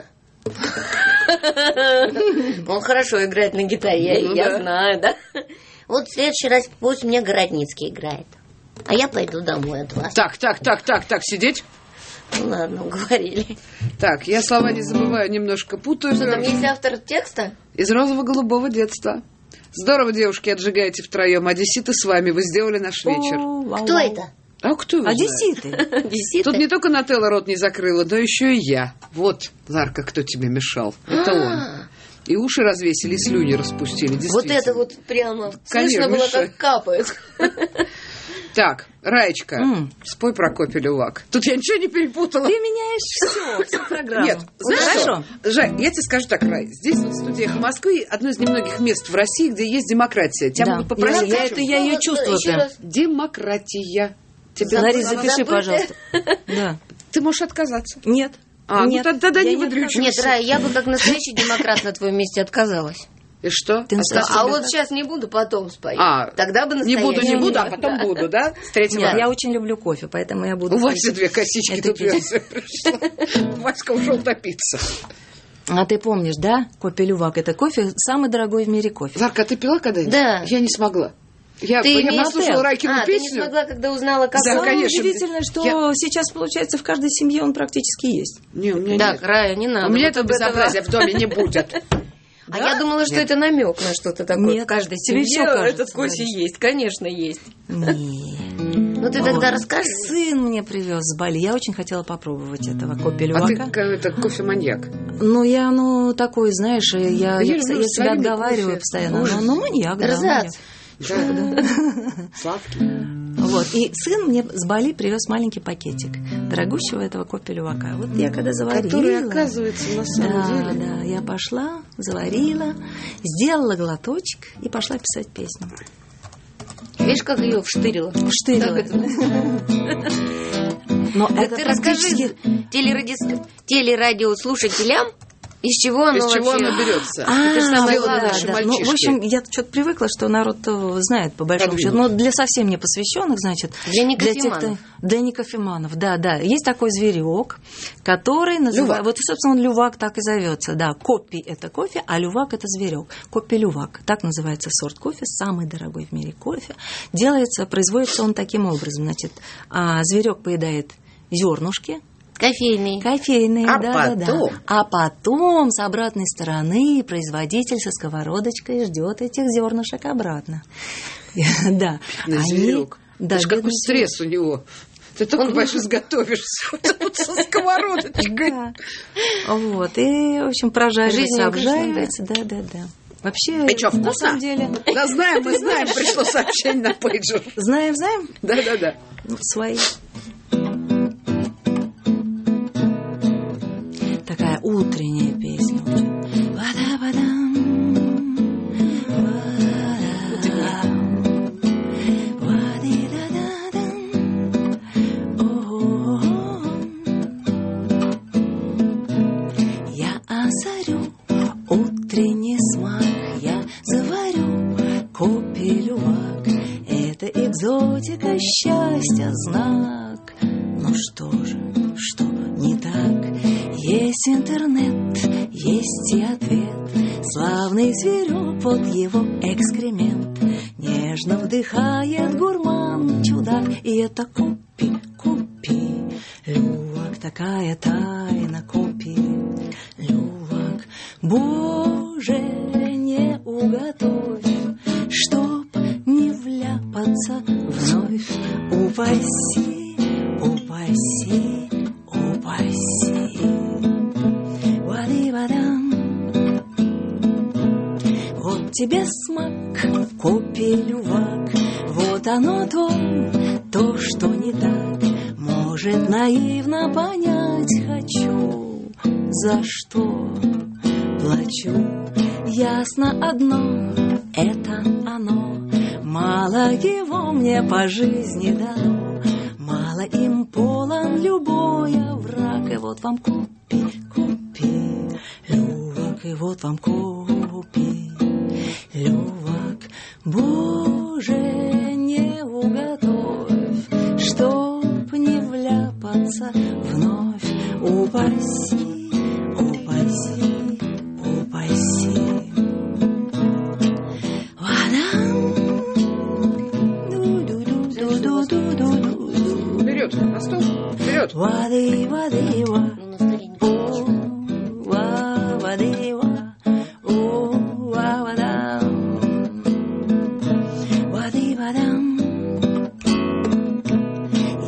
Он хорошо играет на гитаре, я, ну, я да. знаю, да? Вот в следующий раз пусть мне Городницкий играет. А я пойду домой от вас. Так, так, так, так, так, сидеть. Ну ладно, уговорили. Так, я слова не забываю, немножко путаю. Что там, есть автор текста? Из розово-голубого детства. Здорово, девушки, отжигаете втроем. Одесситы с вами, вы сделали наш вечер. Кто это? А кто его Одесситы. Одесситы. Тут не только Нателла рот не закрыла, но еще и я. Вот, Ларка, кто тебе мешал. Это он. И уши развесили, и слюни распустили. Вот это вот прямо слышно было, как капает. Так, Раечка, mm. спой про Копи Лювак. Тут я ничего не перепутала. Ты меняешь все, всю программу. Нет, знаешь Хорошо. Что? Жень, я тебе скажу так, Рай. Здесь вот студия «Эхо Москвы» одно из немногих мест в России, где есть демократия. Тебя да. могут попросить... Я, я, это, я ее чувствую прям. Демократия. Тебе Лариса, запиши, пожалуйста. Да. Ты можешь отказаться. Нет. А, Нет, ну тогда не выдрючивайся. Нет, Рай, я бы как настоящий демократ на твоем месте отказалась. И что? Ты а, а вот сейчас не буду, потом спою. А, тогда бы настоящий. Не буду, не буду, а потом буду, да? С третьего Нет, я очень люблю кофе, поэтому я буду... У Васи две косички тут пришла. Васька ушел топиться. А ты помнишь, да? Копи Лювак. Это кофе, самый дорогой в мире кофе. Зарка, ты пила когда-нибудь? Да. Я не смогла. Я, ты я послушала Райкину а, песню. Ты не смогла, когда узнала, как да, он... конечно. Удивительно, что я... сейчас, получается, в каждой семье он практически есть. Не, у меня так, нет. Рая, не надо. У меня вот это безобразие в доме не будет. А я думала, что это намек на что-то такое. Нет, в каждой тебе семье все кажется, этот кофе есть. Конечно, есть. Нет. Ну ты тогда расскажи. Сын мне привез с Бали. Я очень хотела попробовать этого Копи Лювака. А ты это кофе-маньяк? Ну, я, ну, такой, знаешь, я, я, я, я себя отговариваю кофе. Постоянно. Ну, ну, маньяк, да. Маньяк. Да. Сладкий. Вот. И сын мне с Бали привез маленький пакетик дорогущего этого Копи Лювака. Вот я когда заварила... Который, оказывается, на самом да, деле... Да, я пошла, заварила, сделала глоточек и пошла писать песню. Видишь, как ее вштырила? Вштырила. Но так это ты практически... расскажи телерадиослушателям, из чего оно из вообще... чего оно берется. А, это же самое да, главное, да, да. Ну, в общем, я что-то привыкла, что народ знает по большому счету. Но для совсем не посвященных, значит... Для некофеманов. Для, тех, кто... для некофеманов, да, да. Есть такой зверек, который называется... Вот, собственно, он лювак так и зовется, да. Копи – это кофе, а лювак – это зверек. Копи лювак. Так называется сорт кофе, самый дорогой в мире кофе. Делается, производится он таким образом. Значит, зверек поедает зернышки, кофейный. Кофейный, а да, потом? да, да. А потом с обратной стороны производитель со сковородочкой ждет этих зернышек обратно. Да. Зверек. Да, какой стресс у него. Ты только больше сготовишься со сковородочкой. Вот. И, в общем, прожаривается, обжаривается. Да, да, да. Вообще, и что, вкусно? На самом деле... Да, знаем, мы знаем, пришло сообщение на пейджер. Знаем, знаем? Да, да, да. Ну, свои. Такая утренняя песня. Я озарю утренний смак, я заварю Копи Лювак. Это экзотика, счастья, знак. Ну что же, что не так? Есть интернет, есть и ответ. Славный зверек, вот его экскремент. Нежно вдыхает гурман, чудак. И это Копи, Копи Лювак, такая тайна Копи Лювак. Боже, не уготовь, чтоб не вляпаться вновь. Упаси, упаси, упаси. Вади-вадам. Вот тебе смак, Копи Лювак. Вот оно то, то, что не так. Может, наивно понять хочу, за что плачу. Ясно одно, это оно. Мало его мне по жизни дано. Мало им полон любой овраг. И вот вам Копи, Копи Лювак. И вот вам Копи Лювак. Боже, не уготовь, чтоб не вляпаться вновь. Упаси, упаси, упаси. Вперед, на стол, вперед. Воды, воды, воды, воды, воды,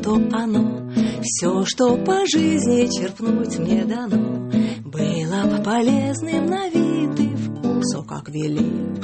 что оно, все, что по жизни черпнуть мне дано, было бы полезным на вид и вкус, о, как велик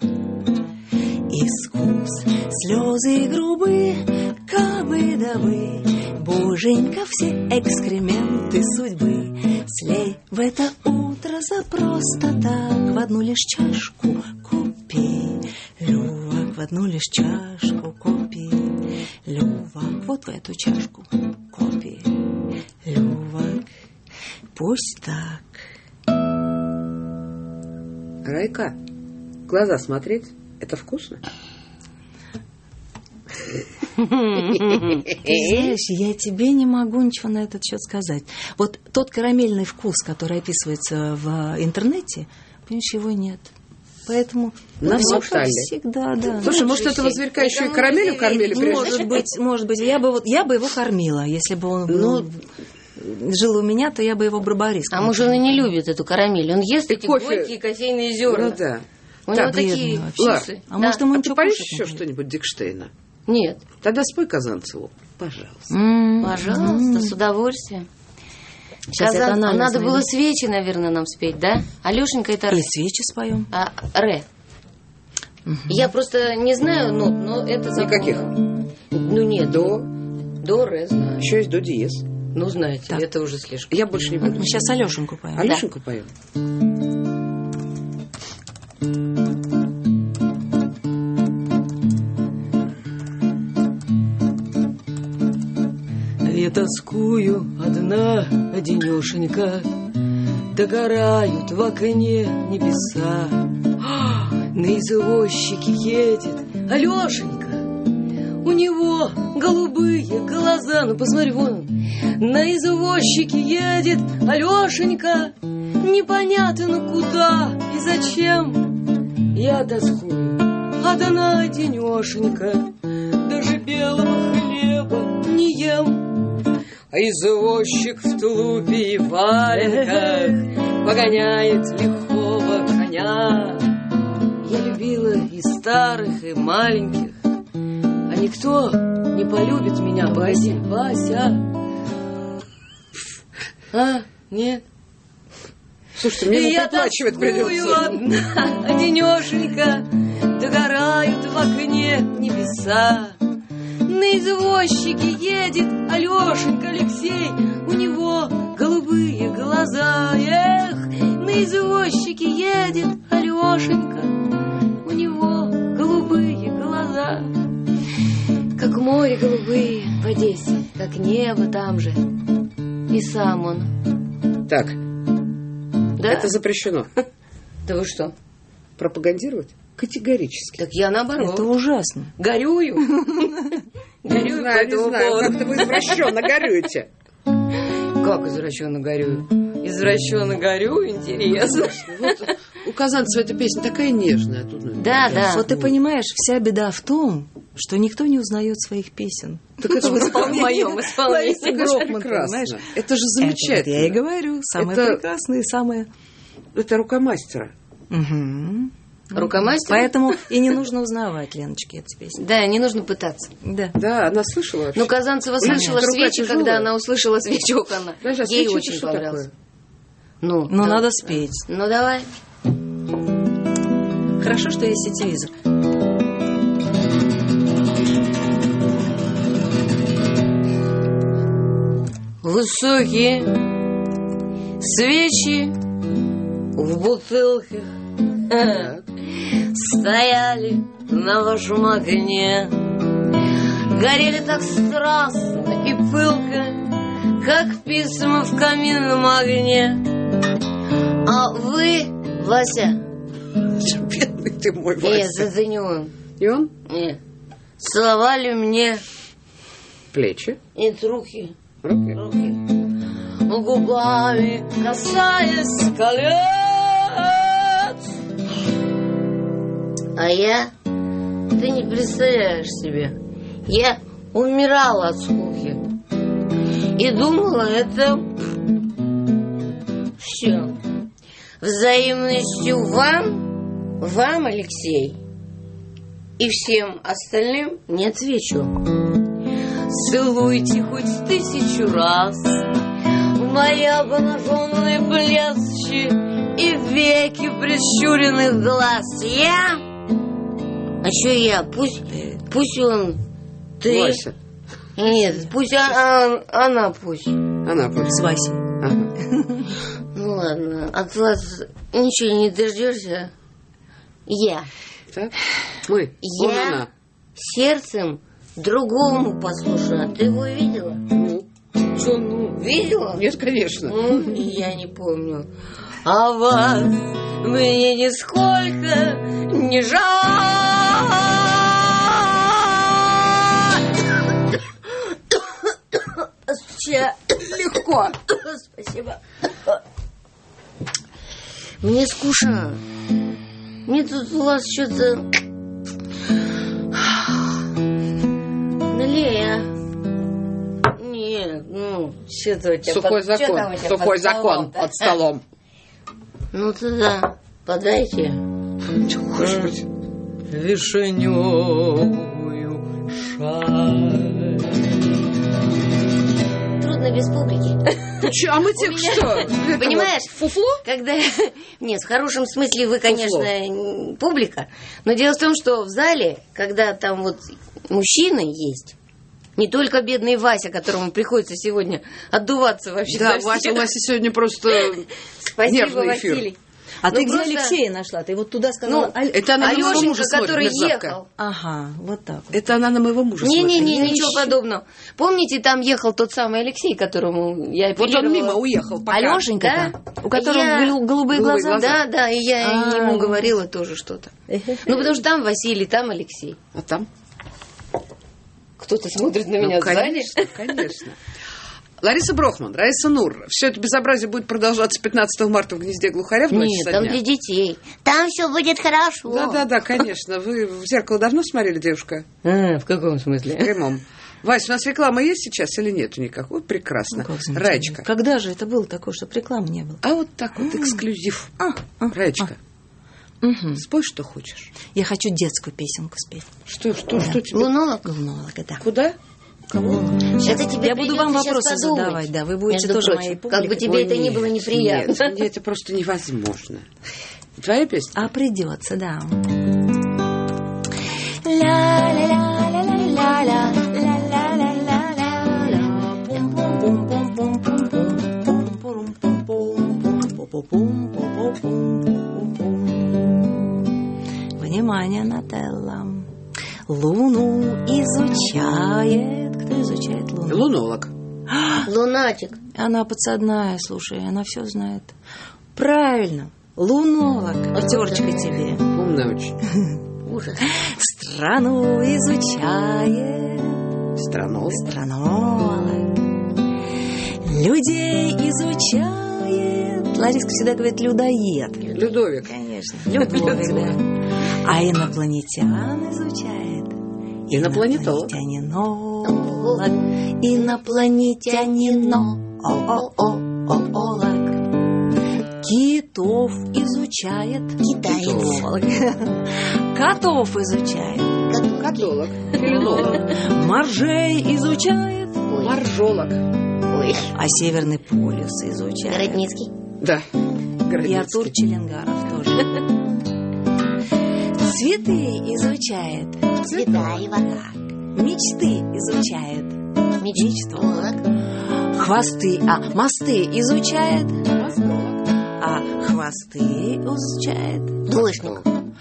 искус. Слезы грубы, кабы добы, боженька, все экскременты судьбы слей в это утро за просто так в одну лишь чашку купи, Лювак, в одну лишь чашку купи, Лювак, вот в эту чашку купи, Лювак, пусть так. Райка, в глаза смотреть — это вкусно? Ты знаешь, я тебе не могу ничего на этот счет сказать. Вот тот карамельный вкус, который описывается в интернете, понимаешь, его нет. Поэтому на все как всегда, да. Слушай, может, этого зверька еще и карамелью кормили прежде? Может быть, может быть. Я бы, вот, я бы его кормила, если бы он был... жил у меня, то я бы его барбариском. А может, он и не любит эту карамель. Он ест эти кофе. горькие кофейные зерна. Ну да. У Так, него такие вкусы. А может, ему А ничего ты поешь кушать еще не будет? что-нибудь Дикштейна? Нет. Тогда спой Казанцеву, пожалуйста. М, Пожалуйста, м. с удовольствием. Сейчас Казан- это анализ Надо было найду. свечи, наверное, нам спеть, да? Алешенька, это Или ре. свечи споем. А, ре. Я просто не знаю нот, но это Никаких? запомнила. Ну нет. До. До, ре знаю. Еще есть до диез. Ну, знаете, Так. это уже слишком. Я больше не буду. Мы сейчас Алешеньку поем. Алешеньку поем. Я тоскую одна, одинешенька, догорают в окне небеса. На извозчике едет Алешенька, у него голубые глаза. Ну, посмотри, вон он. На извозчике едет Алешенька, непонятно куда и зачем. Я тоскую одна, одинешенька, даже белого хлеба не ем. А извозчик в тулупе и валенках погоняет лихого коня. Я любила и старых, и маленьких, а никто не полюбит меня, Вася, Вася. А, нет? Слушайте, мне И я приплачивать тоскую придется. одна, одинешенька, догорают в окне небеса. На извозчике едет Алешенька Алексей, у него голубые глаза. Эх, на извозчике едет Алешенька, у него голубые глаза. Как море голубые в Одессе, как небо там же. И сам он. Так, Да? это запрещено. Да вы что? Пропагандировать? Категорически. Так я наоборот. Это ужасно. Горюю. Не Горюю по знаю, не этому знаю, поводу. как-то вы извращенно горюете. Как извращенно горюю? Извращенно горюю, интересно. Вот у Казанцева эта песня такая нежная. Тут, наверное, Да, да. Вот ты понимаешь, вся беда в том, что никто не узнает своих песен. Так это В моем исполнении. Ларисы Грохман, прекрасно. понимаешь? Это же Это вот замечательно. я и говорю, самое Это- прекрасное и самое... Это рука мастера. Мгм. Рукомастер? Поэтому и не нужно узнавать, Леночки, эту песню. Да, не нужно пытаться. Да. Да, она слышала вообще. Ну, Казанцева Блин, слышала рука свечи, тяжелая. когда она услышала свечок, она. Знаешь, а Ей свечи очень что понравилось. такое? Ну, Но да. надо спеть. Ну, давай. Хорошо, что есть и телевизор. Высокие свечи в бутылках стояли на вашем окне. Горели так страстно и пылко, как письма в каминном огне. А вы, Вася... Бедный ты мой, Нет, Вася. это не он. И он? Нет. Целовали мне Плечи. и руки. Руки. Руки. Губами касаясь колец. А я, ты не представляешь себе, я умирала от скуки. И думала, это все взаимностью вам, вам, Алексей, и всем остальным не отвечу. Целуйте хоть тысячу раз мои обнаженные плечи и веки прищуренных глаз. Я? А что я? Пусть, пусть он... Ты? Вася. Нет, пусть а, а, она пусть. Она пусть. С Васей. Ага. Ну ладно, от вас ничего не дождешься. Я. Так? Мы. Я Он, она. сердцем другому послушаю. А ты его видела? Ну. Что, ну, видела? Нет, конечно. Ну, я не помню. А вас мне нисколько не жаль. Легко. Спасибо. Мне скучно. Мне тут у вас что-то... Налей, а? Нет, ну, что-то у тебя... Сухой под... закон. Что тебя Сухой под закон столом-то? под столом. Ну, тогда подайте. Что хочешь быть? Вишневую шаль. Трудно без публики. Че, а мы тебе что? Понимаешь? Фуфло? Когда... Нет, в хорошем смысле вы, конечно, Фуфло. Публика. Но дело в том, что в зале, когда там вот мужчины есть, не только бедный Вася, которому приходится сегодня отдуваться вообще. Да, Вася, у Васи сегодня просто Спасибо, Василий. А ну, ты просто... где Алексея нашла? Ты вот туда сказала... Ну, Аль... это она Алёшенька, на моего мужа который смотрит, ехал. Ага, вот так вот. Это она на моего мужа смотрит. Не-не-не, ничего ищу. Подобного. Помните, там ехал тот самый Алексей, которому я апеллировала? Вот он мимо уехал. Пока. Алёшенька, да? у которого я... голубые, голубые глаза? глаза? Да, да, и я А-а-а. ему говорила тоже что-то. Ну, потому что там Василий, там Алексей. А там? Кто-то смотрит на меня ну, сзади. Конечно, конечно. Лариса Брохман, Раиса Нур. Все это безобразие будет продолжаться пятнадцатого марта в гнезде глухаря в два Нет, часа там дня. для детей. Там все будет хорошо. Да-да-да, конечно. Вы в зеркало давно смотрели, девушка? А, в каком смысле? В прямом. Вась, у нас реклама есть сейчас или нету никакой? Вот прекрасно. Ну, Раечка. Когда же это было такое, чтобы рекламы не было? А вот так вот, эксклюзив. А, а, Раечка, а. Угу. спой, что хочешь. Я хочу детскую песенку спеть. Что, что, да. что тебе? Лунолог? Лунолог, да. Куда? Кого? Это тебе я буду вам вопросы подумать, задавать, да, вы будете тоже прочим, моей публикой. Как бы тебе Ой, это ни было неприятно. Нет, мне это просто невозможно. Твоя песня? А придется, да. Внимание, Нателла. Луну изучает. Кто изучает Луну? Лунолог. Лунатик. Она подсадная, слушай, она все знает. Правильно. Лунолог. Пятерочка тебе. Умная очень. Ужас. Страну изучает. Странолог. Странолог. Людей изучает. Лариска всегда говорит людоед. Людовик. Конечно. Людовик, да. А инопланетян изучает. Инопланетолог. Инопланетянинолог. Инопланетянино-о-о-о-олог. Китов изучает. Китаец. Котов изучает. Католог. Филинолог. Моржей изучает. Моржолог. Ой. А Северный полюс изучает. Городницкий. Да. И Артур Челенгаров тоже. Цветы изучает. Цвета и вода. Мечты изучает. Мечтолог. Хвосты, а мосты изучает. А хвосты изучает. Двоечник.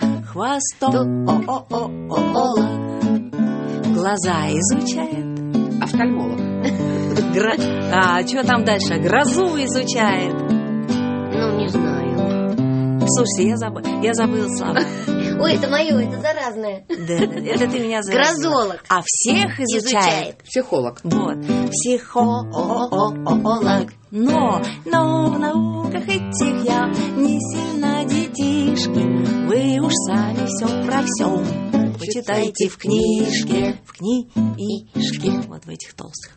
Хвосто-о-о-о-олог. Глаза изучает. Офтальмолог. Гро... А что там дальше? Грозу изучает. Ну, не знаю. Слушайте, я, заб... я забыла слова. Ой, это мое, это заразное. Да, это ты меня заразила. Грозолог. А всех изучает. Изучает. Психолог. Вот. Психолог. Но, но в науках этих я не сильно детишки. Вы уж сами все про все почитайте в книжке. В книжке. Вот в этих толстых.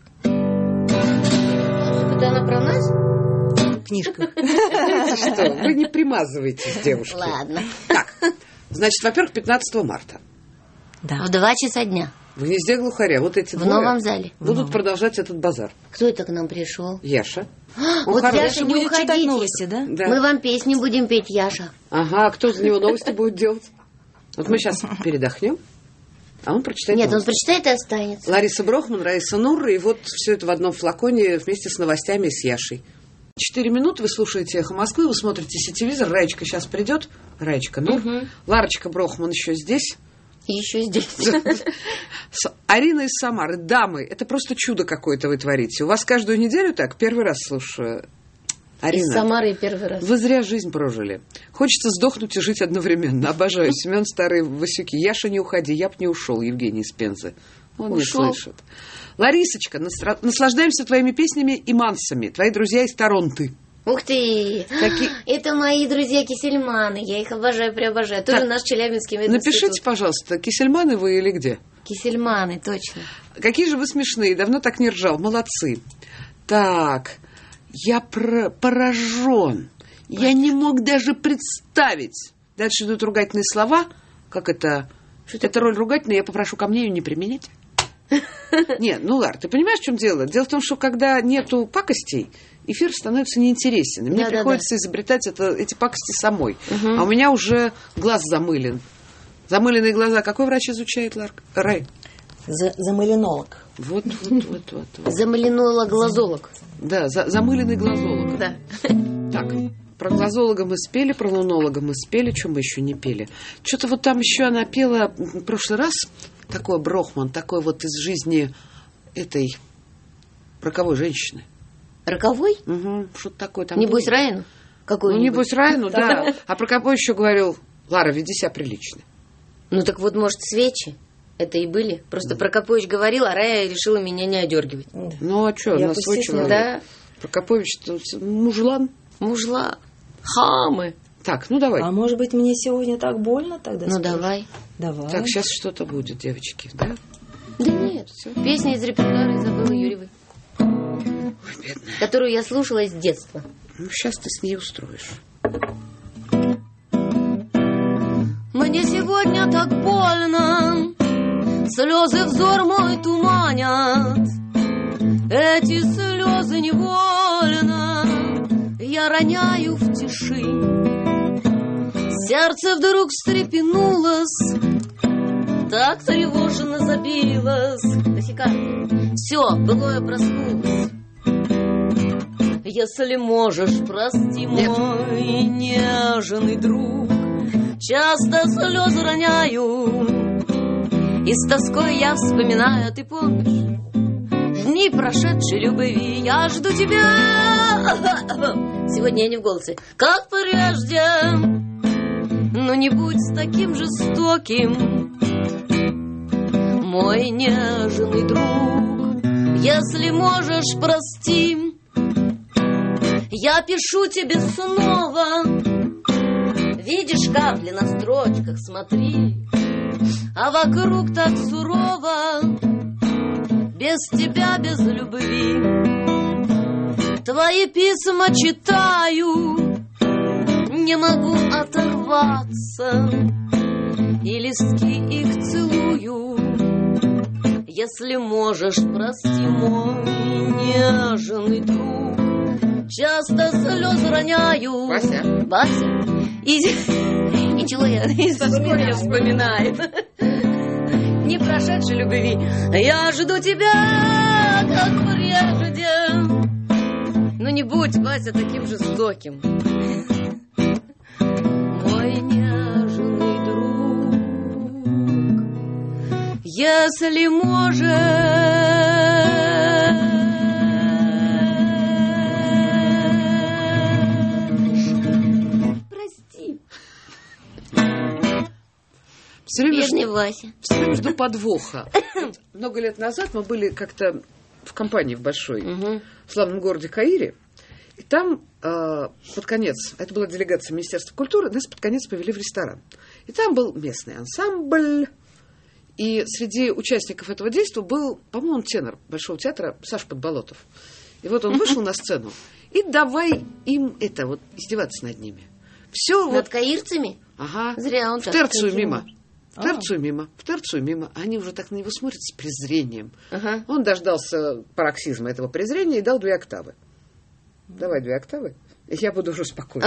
Это она про нас? Книжка. Что, вы не примазываетесь, девушки. Ладно. Так, значит, во-первых, пятнадцатого марта. Да. В два часа дня. В гнезде глухаря. Вот эти В двое новом зале. будут новом. продолжать этот базар. Кто это к нам пришел? Яша. Вот хороший. Яша, не будет читать уходите. новости, да? Да. Мы вам песню будем петь, Яша. Ага, а кто за него новости будет делать? Вот мы сейчас передохнем, а он прочитает Нет, он новости. прочитает и останется. Лариса Брохман, Раиса Нур, и вот все это в одном флаконе вместе с новостями и с Яшей. Четыре минуты, вы слушаете «Эхо Москвы», вы смотрите сетевизор, Раечка сейчас придет, Раечка Нур, Угу. Ларочка Брохман еще здесь. Еще здесь. С- Арина из Самары. Дамы, это просто чудо какое-то вы творите. У вас каждую неделю так? Первый раз слушаю. Арина, Из Самары первый раз. вы зря жизнь прожили. Хочется сдохнуть и жить одновременно. Обожаю. Семен Старый Васюки. Яша, не уходи, я б не ушел. Евгений из Пензы. Он Ушел. не слышит. Ларисочка, насра- наслаждаемся твоими песнями и мансами. Твои друзья из Торонто. Ух ты! Какие- Это мои друзья кисельманы. Я их обожаю, преобожаю. Тоже Так, наш Челябинский мединститут. Напишите, пожалуйста, Кисельманы вы или где? Кисельманы, точно. Какие же вы смешные, давно так не ржал, молодцы. Так, я про- поражен. Я не мог даже представить. Дальше идут ругательные слова. Как это? Это роль ругательная, я попрошу ко мне ее не применить. Нет, ну Лар, ты понимаешь, в чем дело? Дело в том, что когда нету пакостей, эфир становится неинтересен. И мне Да, да, приходится изобретать это, эти пакости самой. Мгм. А у меня уже глаз замылен. Замыленные глаза какой врач изучает, Лар? Рай? За- замыленолог. Вот, вот, вот, вот. вот. Замаленолог, глазолог. Да, за- замыленный глазолог. Да. Так, про глазолога мы спели, про лунолога мы спели, что мы еще не пели. Что-то вот там еще она пела в прошлый раз, такой Брохман, такой вот из жизни этой роковой женщины. Роковой? Угу, что-то такое там Небось, было. Райану? Какой Ну, небось, Райну, да. А про кого еще говорил? Лара, веди себя прилично. Ну так вот, может, свечи? Это и были. Просто Прокопович говорил, а Рая решила меня не одергивать. Ну, а что, Я на свой постесняла. человек. Да, Прокопович, мужлан. мужла, хамы. Так, ну давай. А может быть, мне сегодня так больно тогда? Ну спеть? давай. Давай. Так, сейчас что-то будет, девочки, да? Да нет, песня из репертуара Изабеллы Юрьевой, Ой, бедная. которую я слушала с детства. Ну, сейчас ты с ней устроишь. Мне сегодня так больно, слезы взор мой туманят. Эти слезы невольно я роняю в тиши. Сердце вдруг встрепенулось, так тревожно забилось. Все, былое проснулось. Если можешь, прости, мой нежный друг. Часто слезы роняю, и с тоской я вспоминаю, ты помнишь дни прошедшей любви, я жду тебя. Сегодня я не в голосе. Как прежде, но не будь таким жестоким, мой нежный друг. Если можешь, прости, я пишу тебе снова. Видишь капли на строчках, смотри. А вокруг так сурово, без тебя, без любви. Твои письма читаю, не могу оторваться, и листки их целую. Если можешь, прости, мой нежный друг. Часто слезы роняю. Вася. Вася? И, И чего я? Вспоминаю, вспоминает. Не прошедшей любви. Я жду тебя, как прежде. Ну не будь, Вася, таким жестоким. Мой нежный друг, если можешь, Прости. Все время, Бедный жду, Вася. все время жду подвоха. Вот много лет назад мы были как-то в компании в большой, Угу. в славном городе Каире. И там э, под конец, это была делегация Министерства культуры, нас под конец повели в ресторан. И там был местный ансамбль. И среди участников этого действия был, по-моему, тенор Большого театра Саша Подболотов. И вот он вышел на сцену. И давай им это, вот, издеваться над ними. Все Над вот... каирцами? Ага. Зря он В так. терцию Каким? мимо. В Турцию мимо, в Турцию мимо. Они уже так на него смотрят с презрением. Ага. Он дождался пароксизма этого презрения и дал две октавы. Давай две октавы, и я буду уже спокойна.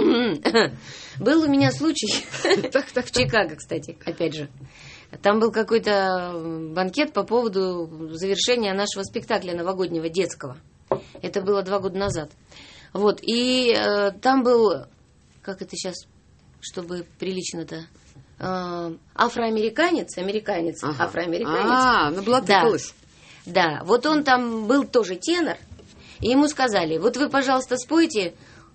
Был у меня случай в Чикаго, кстати, опять же. Там был какой-то банкет по поводу завершения нашего спектакля новогоднего детского. Это было два года назад. Вот, и э, там был, как это сейчас, чтобы прилично-то, э, афроамериканец, американец, ага. афроамериканец. А, наблатыкалась. Да, да, вот он там был тоже тенор, и ему сказали, вот вы, пожалуйста, спойте,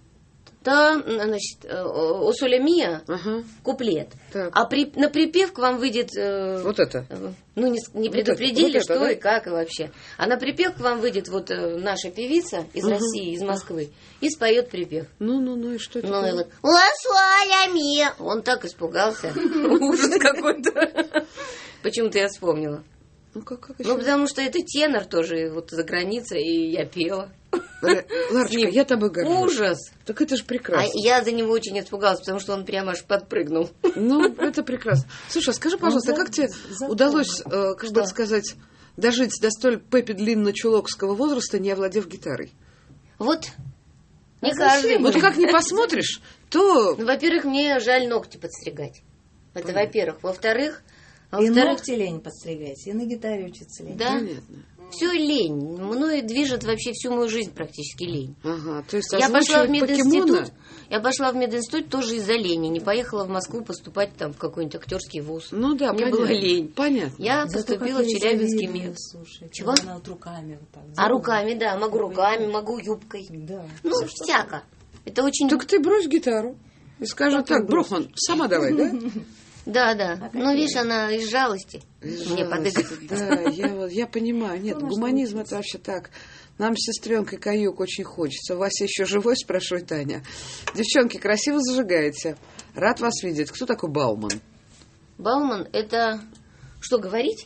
да, значит, «О соле миа», ага. куплет. Так. А при, на припев к вам выйдет... Э, вот это? Э, ну, не, не предупредили, вот это, что вот это, да? И как, и вообще. А на припев к вам выйдет вот э, наша певица из ага. России, из Москвы, и споет припев. Ну-ну-ну, и что это? Ну, и вот «О соле миа». Он так испугался. Ужас какой-то. Почему-то я вспомнила. Ну, как, как еще? Ну, потому что это тенор тоже вот за границей, и я пела. Ларочка, я тобой горжусь. Ужас. Так это же прекрасно. А я за него очень испугалась, потому что он прямо аж подпрыгнул. Ну, это прекрасно. Слушай, а скажи, пожалуйста, ну, за, как тебе за удалось, э, как бы сказать, дожить до столь Пеппи длинно-чулокского возраста, не овладев гитарой? Вот. Не а каждый. Вот как не посмотришь, то... Ну, во-первых, мне жаль ногти подстригать. Это Понятно. Во-первых. Во-вторых... А и ногти лень подстригать, и на гитаре учиться лень. Да? Понятно. Все лень. Мною движет вообще всю мою жизнь практически лень. Ага, то есть я пошла в мединститут, я пошла в мединститут тоже из-за лени. Не поехала в Москву поступать там в какой-нибудь актерский вуз. Ну да, мне понятно. было лень. Понятно. Я Зато поступила в Челябинский мед. Чего? Она вот руками вот так. А руками, да, могу руками, могу юбкой. Да. Ну, всяко. Это очень... Так ты брось гитару и скажи так, так Брохман, сама давай, да? Да, да. Ну, видишь, она из жалости. Из мне жалости, да, я, я понимаю. Нет, ну, гуманизм это вообще так. Нам с сестренкой каюк очень хочется. Вася еще живой, спрашивает Таня. Девчонки, красиво зажигаете. Рад вас видеть. Кто такой Бауман? Бауман это... Что говорить?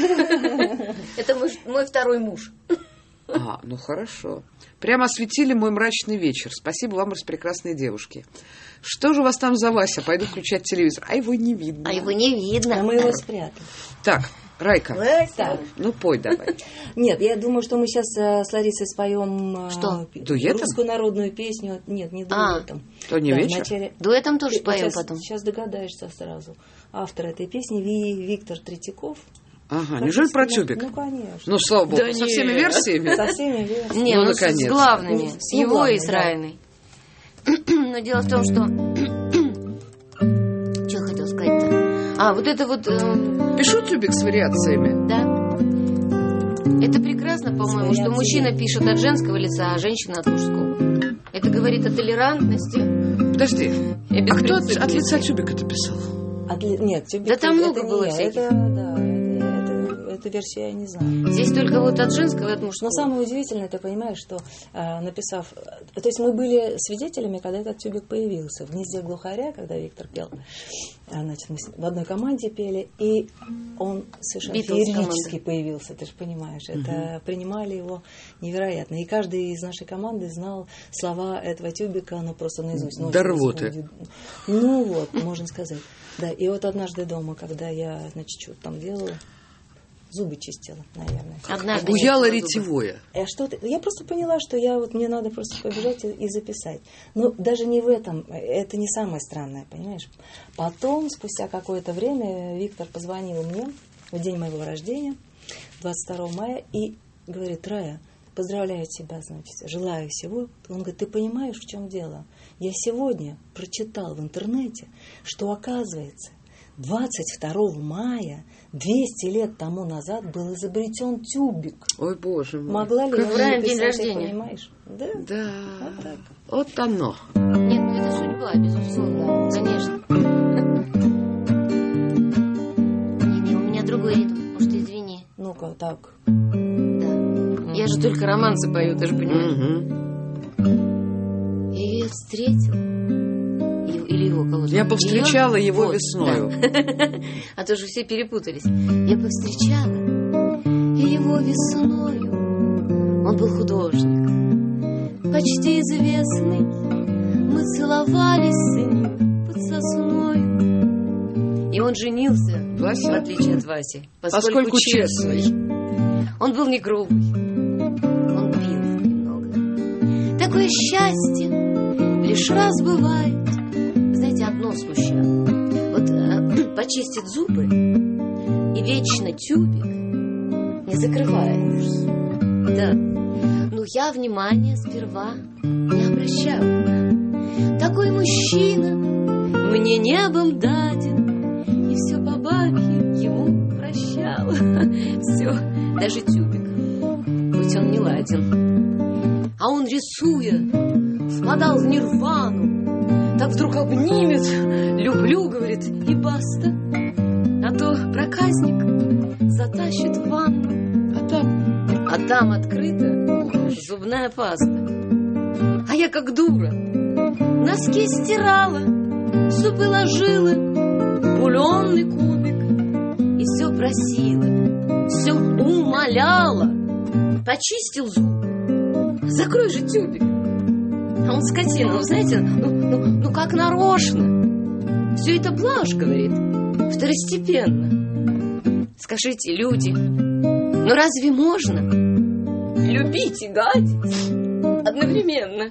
Это мой второй муж. А, ну хорошо. Прямо осветили мой мрачный вечер. Спасибо вам, распрекрасные девушки. Что же у вас там за Вася? Пойду включать телевизор. А его не видно. А его не видно. А мы его спрятали. Так, Райка. Так. Ну, пой давай. Нет, я думаю, что мы сейчас с Ларисой споем что? Русскую народную песню. Нет, не дуэтом. А, то не да, вечер? Начале... Дуэтом тоже споем сейчас, потом. Сейчас догадаешься сразу. Автор этой песни Ви... Виктор Третьяков. Ага, неужели про тюбик? Ну, конечно. Ну, слава богу, да со нет. всеми версиями? Со всеми версиями. Нет, ну, ну, наконец. С главными, ну, с его главный, и с Райной. Да. Но дело в том, что... Что я хотела сказать-то? А, вот это вот... Э... Пишу тюбик с вариациями. Да. Это прекрасно, по-моему, что мужчина пишет от женского лица, а женщина от мужского. Это говорит о толерантности. Подожди, а кто от, от лица тюбика-то писал? От, нет, тюбик... Да там много это было не, всяких. Это, да, это, это, эту версию я не знаю. Здесь только вот от женского и от мужского. Но самое удивительное, ты понимаешь, что э, написав... То есть мы были свидетелями, когда этот тюбик появился. В «Гнезде глухаря», когда Виктор пел, значит, мы в одной команде пели, и он совершенно феерически появился, ты же понимаешь. Это угу. принимали его невероятно. И каждый из нашей команды знал слова этого тюбика, ну, просто наизусть. До рвоты. Ну, вот, можно сказать. Да, и вот однажды дома, когда я, значит, что там делала, зубы чистила, наверное. Однажды Буяло ретевое. Я, что-то, я просто поняла, что я вот мне надо просто побежать и, и записать. Но даже не в этом, это не самое странное, понимаешь? Потом, спустя какое-то время, Виктор позвонил мне в день моего рождения, двадцать второго мая, и говорит: Рая, поздравляю тебя, значит, желаю всего. Он говорит: ты понимаешь, в чем дело? Я сегодня прочитал в интернете, что, оказывается, двадцать второго мая, двести лет тому назад, был изобретен тюбик. Ой, боже мой. Могла ли как я день написать, рождения? Понимаешь? Да. Да. Вот так. Вот оно. Нет, ну это судьба, безусловно. Конечно. Не-не, у меня другой ритм. Может, извини. Ну-ка, так. Да. Я же только романсы пою, ты же понимаешь. Угу. И я встретил. Или его кого-то. Я повстречала Ее? его Вот, весною. Да. А то же все перепутались. Я повстречала его весною. Он был художник, почти известный. Мы целовались с ним под сосною. И он женился, Вася? в отличие от Васи, поскольку, Поскольку честный. честный. Он был не грубый, он пил немного. Такое счастье лишь раз бывает. Знаете, одно смущало. Вот э, почистит зубы, и вечно тюбик не закрывает. Да. Но я внимания сперва не обращала. Такой мужчина мне небом даден, и все по бабье ему прощала. Все, даже тюбик, хоть он не ладен. А он, рисуя, впадал в нирвану, так вдруг обнимет, люблю, говорит, и баста. А то проказник затащит в ванну, а там, а там открыта зубная паста. А я как дура носки стирала, супы ложила, бульонный кубик, и все просила, все умоляла. Почистил зуб, закрой же тюбик. А он скотина, ну знаете, ну, ну, ну как нарочно. Все это блажь, говорит, второстепенно. Скажите, люди, ну разве можно любить и гадить одновременно?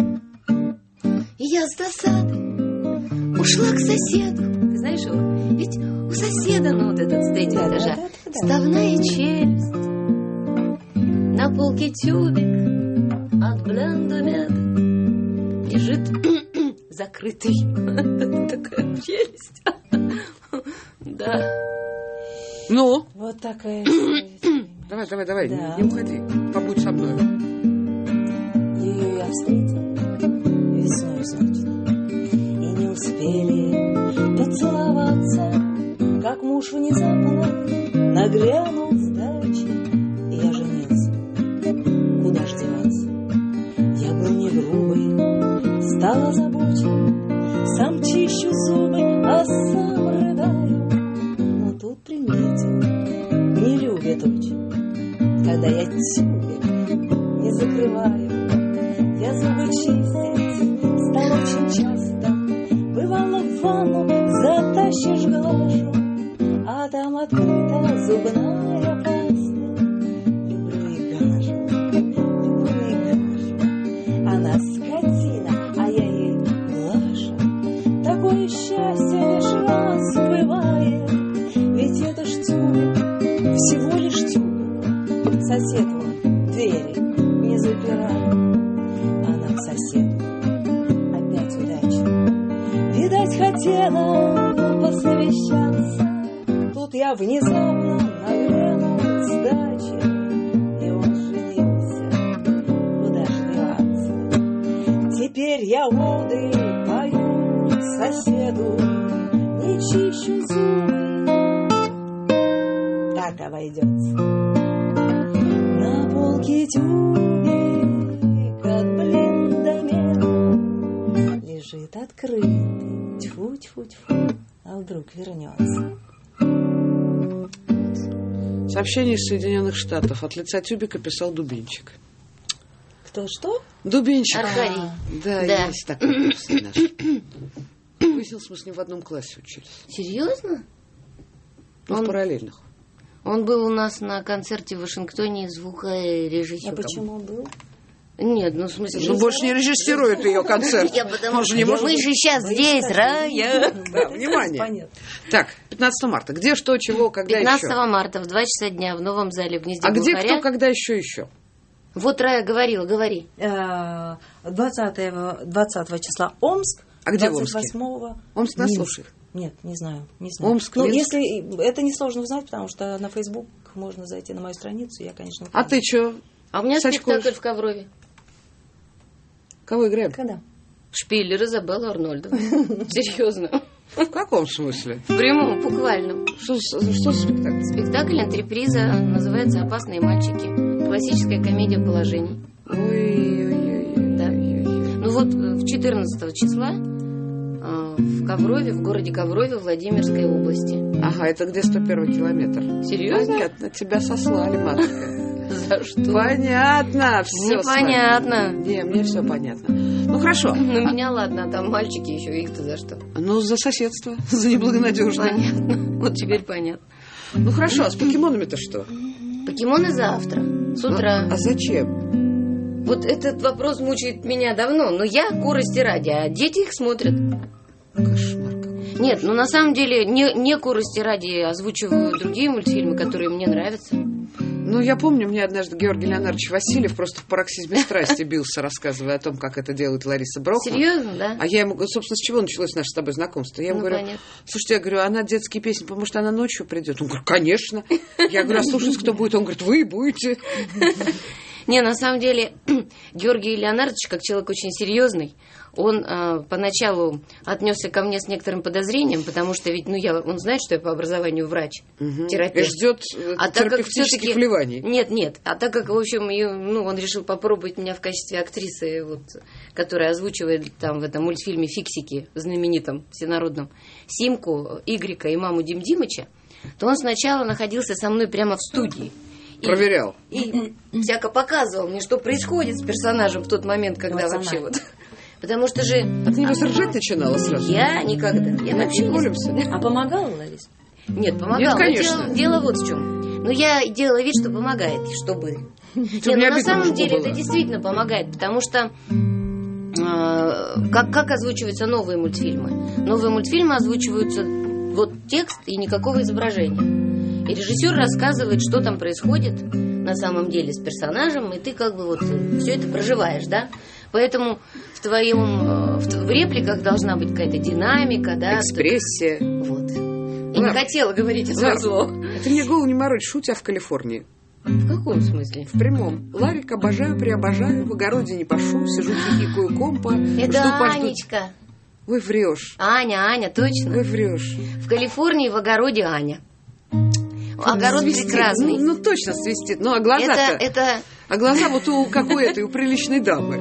И я с досады ушла к соседу. Ты знаешь его? Ведь у соседа, ну вот этот с третьего этажа, вставная челюсть. На полке тюбик от блендомед лежит закрытый. Такая челюсть. Да. Ну? Вот такая. Давай, давай, давай, Да. не, не уходи. Побудь со мной. Ее я встретил весной, значит, и не успели поцеловаться, как муж внезапно нагрянул с дачи, и я женился. Куда ж деваться? Я был не грубый, стал озабочен, сам чищу зубы, а сам рыдаю. Но тут приметил, не любит очень, когда я тюбик не закрываю. Я зубы чистить стал очень часто, бывало в ванну затащишь глажу, а там открыта зубная паста. Люблю и гажу, люблю и гажу. Она скотина, а я ей глажу. Такое счастье лишь раз бывает, ведь это ж тюбик, всего лишь тюбик. Сосед вон двери не запирает. Она к соседу опять удачно, видать, хотела посовещаться. Тут я внезапно нагрянул с дачи, и он женился. Куда ж деваться? Теперь я оды пою соседу, не чищу зубы. Так обойдется. На полке тюбик от блендомет лежит открытый. Тьфу-тьфу-тьфу. А вдруг вернется? Сообщение из Соединенных Штатов. От лица тюбика писал Дубинчик. Кто что? Дубинчик. Аркадий. Да, Да. есть такой персонаж. Выяснилось, мы с ним в одном классе учились. Серьезно? Ну, Он- в параллельных. Он был у нас на концерте в Вашингтоне звукорежиссером. А почему был? Нет, ну в смысле... Ну, больше не режиссирует ее концерт. Я потому Он же что не может- мы же сейчас здесь, рая. Да, внимание. Понятно. Так, пятнадцатого марта. Где, что, чего, когда пятнадцатого еще? марта в два часа дня в новом зале в гнезде А где, глухаря. кто, когда еще, еще? Вот Рая говорила, говори. Э, двадцатого, двадцатого числа Омск. А где в двадцать Омске? восьмого Омск нас Минск. слушает. Нет, не знаю, не знаю. Омск, ну, Минск. если это несложно узнать, потому что на Facebook можно зайти на мою страницу, я, конечно. А ты что? А у меня Сачков. спектакль в Коврове. Кого играем? Когда? Шпиллер, Изабелла Арнольдова. Серьезно. В каком смысле? В прямом, буквально. Что, за- что за спектакль? Спектакль антреприза называется «Опасные мальчики». Классическая комедия положений. Ой-ой-ой. Да. Ну вот э, четырнадцатого числа э, в Коврове, в городе Коврове, Владимирской области. Ага, это где сто первый километр. Серьезно? Понятно, тебя сослали, матушка. За что? Понятно, все. Непонятно. Не, мне все понятно. Ну, хорошо. Ну, меня ладно, а там мальчики еще, их-то за что? Ну, за соседство, за неблагонадежное. Понятно, вот теперь понятно. Ну, хорошо, а с покемонами-то что? Покемоны завтра, с утра. Ну, а зачем? Вот этот вопрос мучает меня давно, но я корости ради, а дети их смотрят. Кошмар. Нет, ну на самом деле не, не корости ради озвучиваю другие мультфильмы, которые мне нравятся. Ну, я помню, мне однажды Георгий Леонардович Васильев просто в пароксизме страсти бился, рассказывая о том, как это делает Лариса Брокман. Серьезно, да? А я ему, собственно, с чего началось наше с тобой знакомство? Я ему ну, говорю, понятно. Слушайте, я говорю, она детские песни, потому что она ночью придет. Он говорит, конечно. Я говорю, а слушать кто будет? Он говорит, вы будете. Не, на самом деле, Георгий Леонардович, как человек очень серьезный, он э, поначалу отнесся ко мне с некоторым подозрением, потому что ведь, ну, я, он знает, что я по образованию врач, угу. терапевт. И ждет а терапевтических вливаний. Нет, нет. А так как, в общем, и, ну, он решил попробовать меня в качестве актрисы, вот, которая озвучивает там в этом мультфильме «Фиксики», знаменитом, всенародном, Симку, Игрика и маму Дим Димыча, то он сначала находился со мной прямо в студии. Проверял. И, и всяко показывал мне, что происходит с персонажем в тот момент, когда вообще вот... Потому что же... А ты не ржать начинала сразу? Я никогда. Я Мы вообще не... А помогала, Лариса? Нет, помогала. Нет, конечно. Дело, дело вот в чем. Но я делала вид, что помогает, чтобы... Нет, ну, на самом деле это действительно помогает, потому что... Э, как, как озвучиваются новые мультфильмы? Новые мультфильмы озвучиваются вот текст и никакого изображения. И режиссер рассказывает, что там происходит на самом деле с персонажем, и ты как бы вот все это проживаешь, да? Поэтому в твоем в, в репликах должна быть какая-то динамика, да? Экспрессия. Вот. Я Лар, не хотела говорить это Лар, зло. Ты мне голову не морочь, шутя в Калифорнии. В каком смысле? В прямом. Ларик, обожаю, преобожаю, в огороде не пашу, сижу хихикаю компа. Это жду, Анечка. Пожду. Вы врешь. Аня, Аня, точно. Вы врешь. В Калифорнии в огороде Аня. Огород свистит. прекрасный. Ну, ну, точно свистит. Ну, а глаза-то... Это, это... А глаза вот у какой-то, у приличной дамы.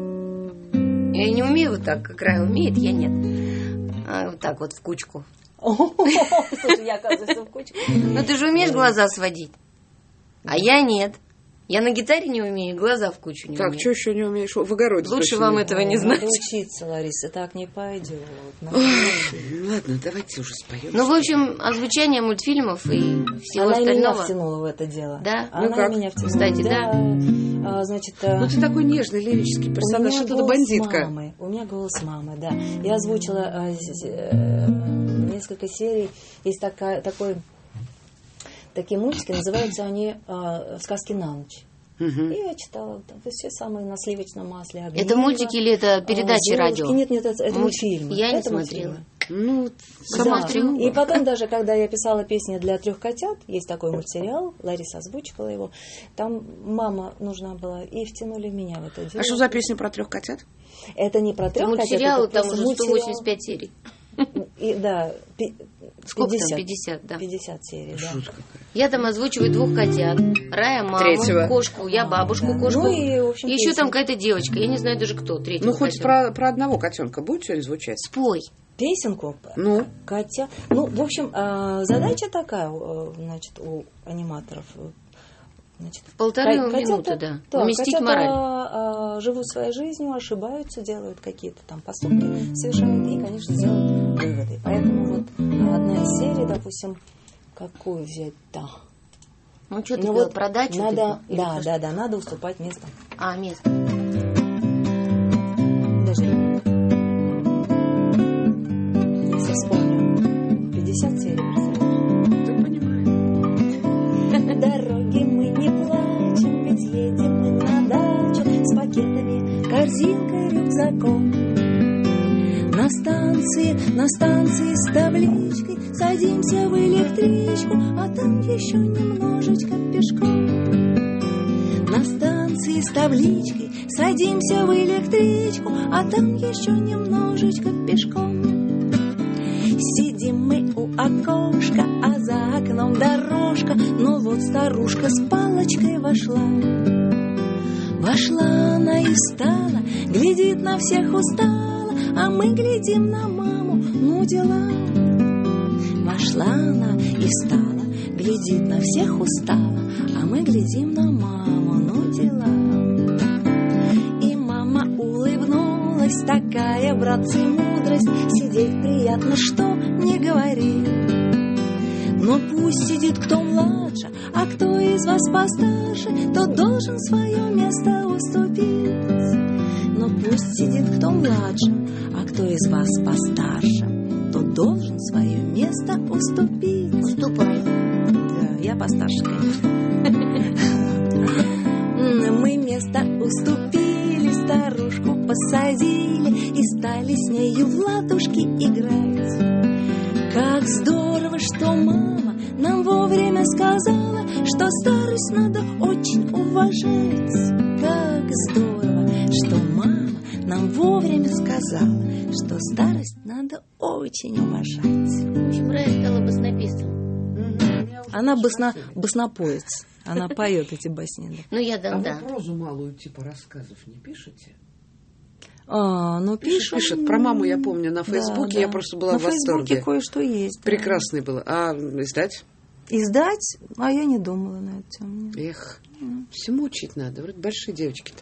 Я не умею вот так, как Рая умеет, я нет. А, вот так вот в кучку. Слушай, я, оказывается, в кучку. Ну, ты же умеешь глаза сводить. А я нет. Я на гитаре не умею, глаза в кучу не так, умею. Так, что еще не умеешь? В огороде. Лучше вам не этого не знать. Надо учиться, Лариса, так не пойдет. Ладно, давайте уже споем. Ну, в общем, озвучание мультфильмов и всего Она остального. Она меня втянула в это дело. Да? Она ну как? меня втянула. Кстати, да. да. А, значит, ну, ты такой нежный, лирический персонаж, что ты бандитка. Мамы. У меня голос мамы, да. Я озвучила а, э, несколько серий. Есть такая, такой, такие мультики, называются они а, «Сказки на ночь». Угу. И я читала там, все самые на сливочном масле. Огниво, это мультики или это передачи а, радио? Нет, нет, это, это мультфильмы. Я не это смотрела. Ну, сама да. И потом даже, когда я писала песни для трех котят, есть такой мультсериал, Лариса озвучивала его, там мама нужна была, и втянули меня в это дело. А что за песня про трех котят? Это не про трех котят. Мультсериал, там уже сто восемьдесят пять серий. И, да, Сколько пятьдесят, там? пятьдесят, да. пятьдесят серий, да. Жуть какая. Я там озвучиваю двух котят. Рая маму, Третьего. кошку, я бабушку, да. кошку. Ну, и, в общем, и еще песня. там какая-то девочка, я не знаю даже кто, третьего. Ну, хоть про, про одного котенка будет сегодня звучать? Спой. Песенку? Ну? Котя... Ну, в общем, задача такая, значит, у аниматоров. Значит, в полторы котята, минуты, да. да Уместить котята, мораль. А, живут своей жизнью, ошибаются, делают какие-то там поступки, совершают и, конечно, делают выводы. Поэтому вот одна из серий, допустим, какую взять-то? Ну, что ты ну, вот про дачу? Надо, ты, да, да, да, надо уступать место. А, место. Подожди. Если вспомню. пятьдесят серий, представляешь? Ты понимаешь. Дороги мы не плачем, ведь едем мы на дачу с пакетами, корзинкой, рюкзаком. На станции, на станции с табличкой садимся в электричку, а там еще немножечко пешком. На станции с табличкой садимся в электричку, а там еще немножечко пешком. Сидим мы у окошка, а за окном дорожка. Ну вот старушка с палочкой вошла. Вошла она и стала, глядит на всех устала, а мы глядим на маму, ну дела. Вошла она и стала, глядит глядит на всех устало, а мы глядим на маму, ну дела. И мама улыбнулась, такая, братцы, мудрость, сидеть приятно, что не говори. Но пусть сидит кто младше, а кто из вас постарше, тот должен свое место уступить. Но пусть сидит кто младше, а кто из вас постарше, тот должен свое место уступить. Уступай. Да, я постарше, конечно. Мы место уступили, старушку посадили и стали с нею в ладушки играть. Как здорово, что мама нам вовремя сказала, что старость надо очень уважать. Как здорово, что мама нам вовремя сказала, что старость надо очень уважать. Чемрая стала баснописцем. Она басно, баснопоец. Она поет эти басни. Да. Ну, я да, а да. вы прозу малую типа рассказов не пишете? А, ну, пишет, пишем. пишет. Про маму я помню на Фейсбуке, да, я да. просто была на в восторге. На Фейсбуке кое-что есть. Прекрасный был. А издать? Издать? А я не думала на эту тему. Эх, mm. всему учить надо. Вроде большие девочки-то.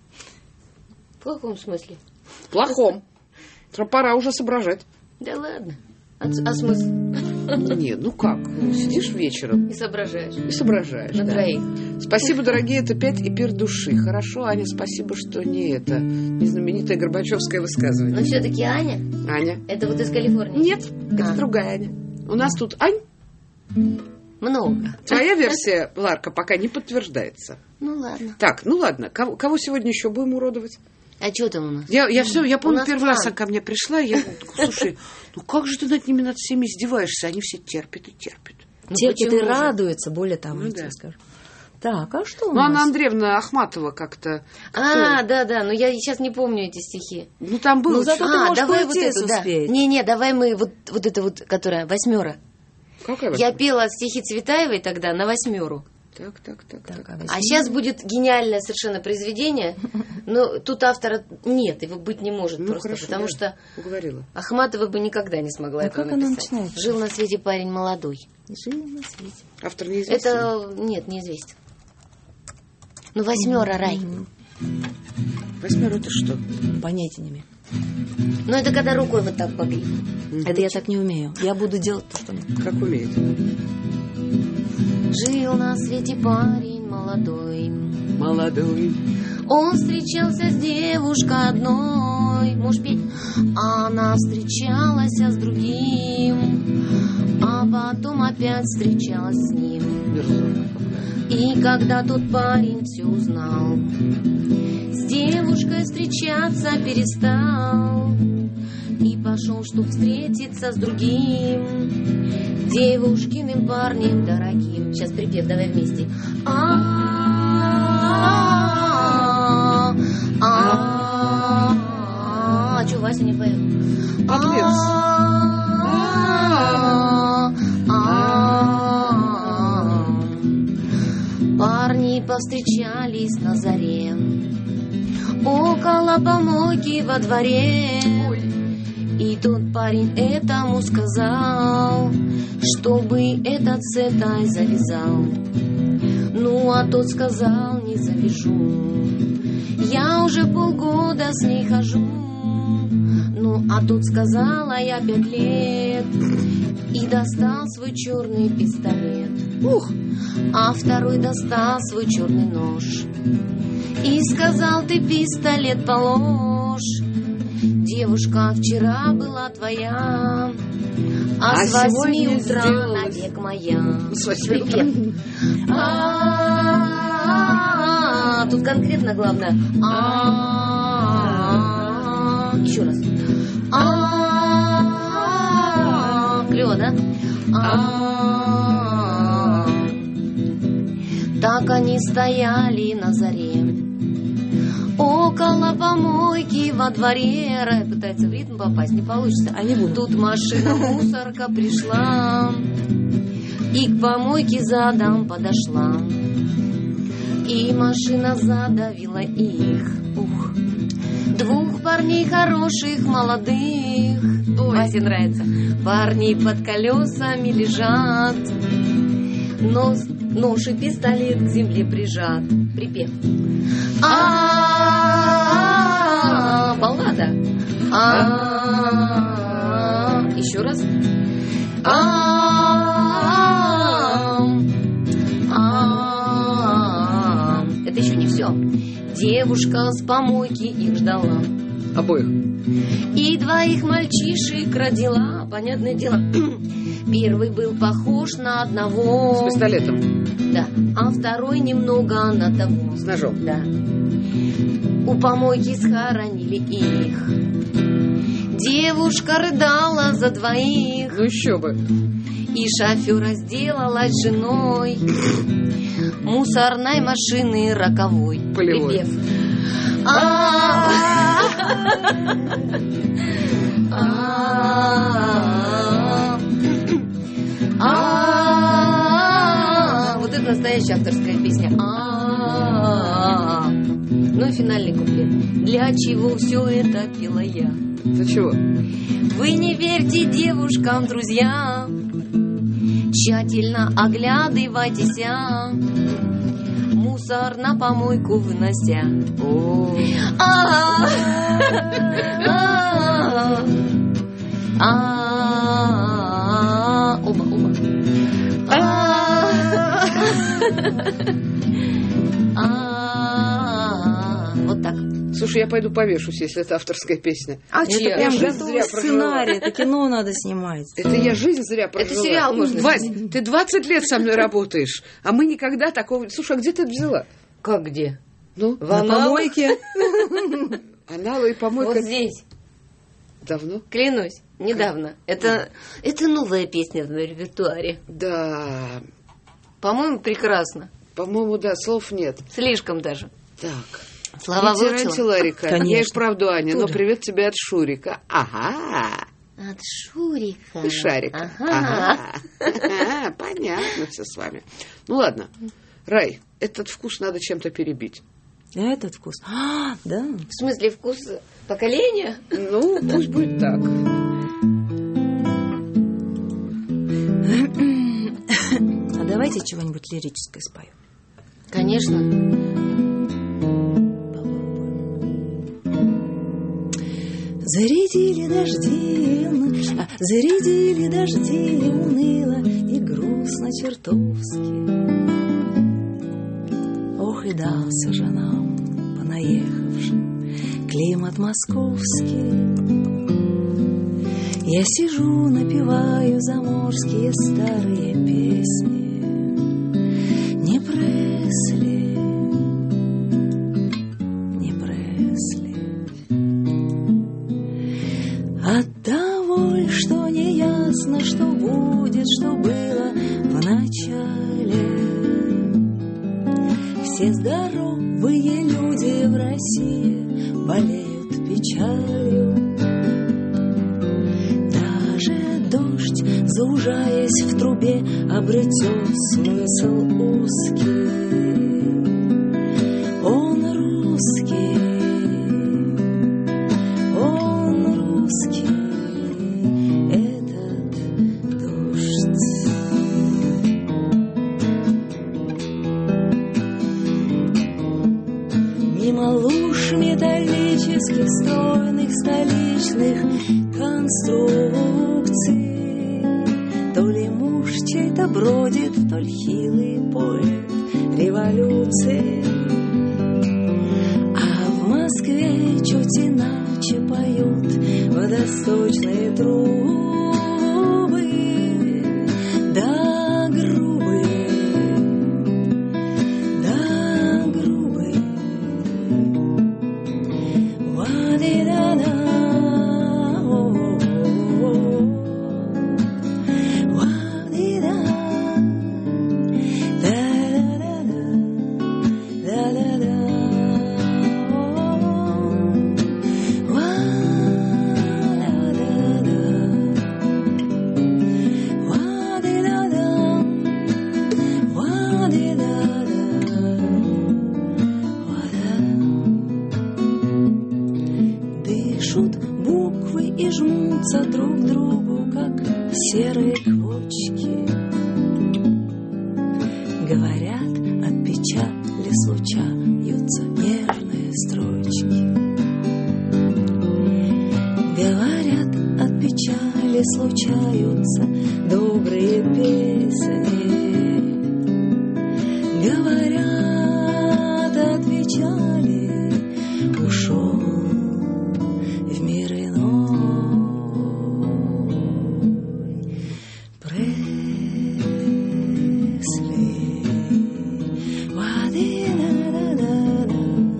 В каком смысле? В плохом. Пора уже соображать. Да ладно. А, а смысл? Нет, ну как? Сидишь вечером. И соображаешь. И соображаешь, На да. троих. Спасибо, дорогие, это пять эпир души. Хорошо, Аня, спасибо, что не это, не знаменитое горбачевское высказывание. Но все-таки Аня? Аня. Это вот из Калифорнии? Нет, а. это другая Аня. У нас тут Ань. Много. Твоя версия, Ларка, пока не подтверждается. Ну ладно. Так, ну ладно. Кого, кого сегодня еще будем уродовать? А что там у нас? Я, я все, я помню, первый план. раз она ко мне пришла, я слушай, ну как же ты над ними, над всеми издеваешься? Они все терпят и терпят. Ну, терпят и радуются, более того, ну, я да. тебе скажу. Так, а что у ну, нас? Анна Андреевна Ахматова как-то... А, да-да, но я сейчас не помню эти стихи. Ну, там было... Ну, зато а, ты можешь давай вот поэтесс эту, да. успеть. Не-не, давай мы вот, вот это вот, которая восьмера. Какая Я пела стихи Цветаевой тогда на восьмеру. Так, так, так, так. так. А сейчас будет гениальное совершенно произведение, но тут автора нет, его быть не может ну, просто, хорошо, потому да. что Уговорила. Ахматова бы никогда не смогла а этого как написать. Она начинается? Жил на свете парень молодой. Жил на свете. Автор неизвестен? Это, нет, неизвестен. Ну, восьмера, рай. Восьмера это что? Понятия не имею. Ну, это когда рукой вот так погли. Это я так не умею. Я буду делать то, что мне. Как умеет. Жил на свете парень молодой. Молодой. Он встречался с девушкой одной. Можешь петь? Она встречалась с другим, а потом опять встречалась с ним. И когда тот парень все узнал, с девушкой встречаться перестал и пошел, чтоб встретиться с другим девушкиным парнем дорогим. Сейчас припев, давай вместе. А-а-а-а. А что Вася не поет? Парни повстречались на заре около помойки во дворе. И тот парень этому сказал, чтобы этот с этой завязал. Ну, а тот сказал, не завяжу, я уже полгода с ней хожу. Ну, а тот сказал, а я пять лет, и достал свой черный пистолет. Ух! А второй достал свой черный нож и сказал, ты пистолет положь. Девушка вчера была твоя, а, а с восьми утра навек моя. С восьми утра. А-а-а. Тут конкретно главное. А-а-а. Еще раз. А-а-а. Клево, да? А-а-а. Так они стояли на заре около помойки во дворе. Рай пытается в ритм попасть, не получится. А не буду. Тут машина-мусорка пришла и к помойке задом подошла. И машина задавила их. Ух. Двух парней хороших, молодых. Васе нравится. Парни под колесами лежат. Нос, нож и пистолет к земле прижат. Припев. А, баллада. А, еще раз. А, это еще не все. Девушка с помойки их ждала. Обоих. И двоих мальчишек родила. Понятное дело. Первый был похож на одного. С пистолетом. Да. А второй немного на того. С ножом. Да. У помойки схоронили их. Девушка рыдала за двоих. Ну еще бы. И шофера сделалась женой мусорной машины роковой. Полевой. Припев. А, вот это настоящая авторская песня. Ну и финальный куплет. Для чего все это пела я? За чего? Вы не верьте девушкам, друзья. Тщательно оглядывайтесь, мусор на помойку вынося. Оба, оба. Вот так. Слушай, я пойду повешусь, если это авторская песня. А это чья? прям Прям жизнь зря сценарий, это кино надо снимать. Это я жизнь зря прожила. Это сериал можно Вась, снять. ты двадцать лет со мной работаешь, а мы никогда такого... Слушай, а где ты это взяла? Как где? Ну, в анал. помойке. Аналы и помойка. Вот здесь. Давно? Клянусь, недавно. Это, это новая песня в моем репертуаре. Да. По-моему, прекрасно. По-моему, да, слов нет. Слишком даже. Так. Слова выучила? Антиларика. Конечно. Я и вправду Аня, но Туда. привет тебе от Шурика. Ага. От Шурика. И Шарика. Ага. Ага. Понятно все с вами. Ну ладно. Рай, этот вкус надо чем-то перебить. Этот вкус. А, да. В смысле, вкус поколения? Ну, пусть будет так. А давайте чего-нибудь лирическое спою. Конечно. Зарядили дожди, уны- а, зарядили дожди, уныло и грустно чертовски. Ох, и дался же нам, понаехавшим, климат московский. Я сижу, напеваю заморские старые песни. Не Пресли, не Пресли. От того, что не ясно, что будет, что было в начале. Все здоровые люди в России болеют печалью. Даже дождь, заужаясь в трубе, обретет смысл узкий. Он русский, он русский, этот дождь. Мимо луж металлических, стройных столичных конструкций. То ли муж чей-то бродит, то ли хилый поэт революции. А в Москве чуть иначе поют водосточные трубы. Да, грубые, да, грубые. Ва-ди-да-да. Дышут буквы и жмутся друг к другу, как серые квочки. ли случаются добрые песни. Говорят, отвечали, ушел в мир иной. Пресли. Ва-ди-да-да-да-да.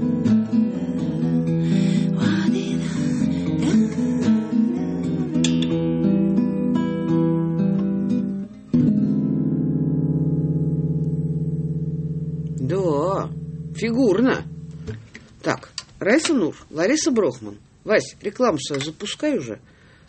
Да, фигурно. Так, Раиса Нур, Лариса Брохман. Вась, рекламу свою запускай уже.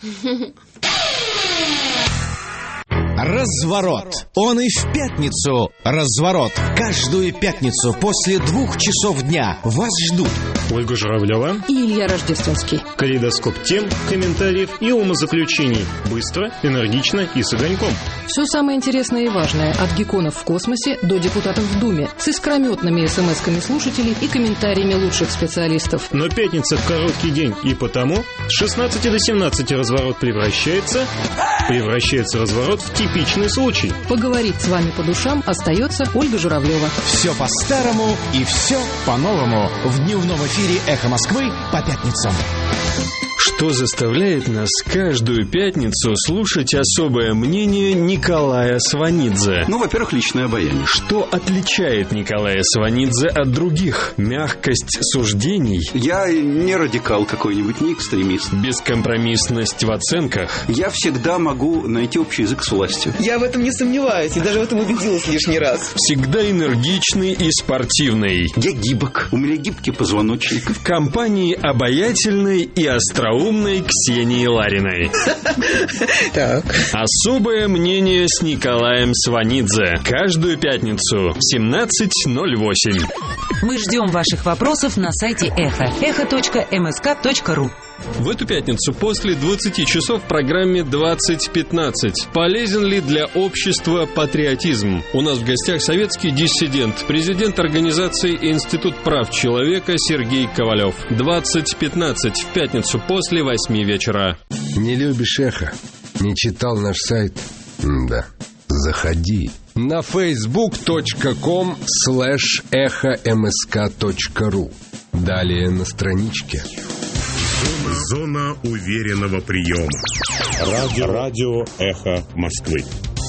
Разворот. Он и в пятницу. Разворот. Каждую пятницу после двух часов дня вас ждут Ольга Журавлева и Илья Рождественский. Калейдоскоп тем, комментариев и умозаключений. Быстро, энергично и с огоньком. Все самое интересное и важное от гиконов в космосе до депутатов в Думе с искрометными смс-ками слушателей и комментариями лучших специалистов. Но пятница в короткий день, и потому с шестнадцати до семнадцати разворот превращается... Превращается разворот в типичный случай. Поговорить с вами по душам остается Ольга Журавлева. Все по-старому и все по-новому. В дневном эфире «Эхо Москвы» по пятницам. Что заставляет нас каждую пятницу слушать особое мнение Николая Сванидзе? Ну, во-первых, личное обаяние. Что отличает Николая Сванидзе от других? Мягкость суждений? Я не радикал какой-нибудь, не экстремист. Бескомпромиссность в оценках? Я всегда могу найти общий язык с властью. Я в этом не сомневаюсь и даже в этом убедилась лишний раз. Всегда энергичный и спортивный. Я гибок, у меня гибкий позвоночник. В компании обаятельной и остроумной умной Ксении Лариной. Так. Особое мнение с Николаем Сванидзе. Каждую пятницу в семнадцать ноль восемь. Мы ждем ваших вопросов на сайте Эхо. эхо точка эм эс ка точка ру. В эту пятницу после двадцати часов в программе двадцать пятнадцать. Полезен ли для общества патриотизм? У нас в гостях советский диссидент, президент организации Институт прав человека Сергей Ковалев. двадцать пятнадцать в пятницу после восьми вечера. Не любишь Эхо? Не читал наш сайт? Да. Заходи на фейсбук точка ком слэш эхо эм эс ка точка ру. Далее на страничке. Зона уверенного приема. Радио, радио «Эхо Москвы».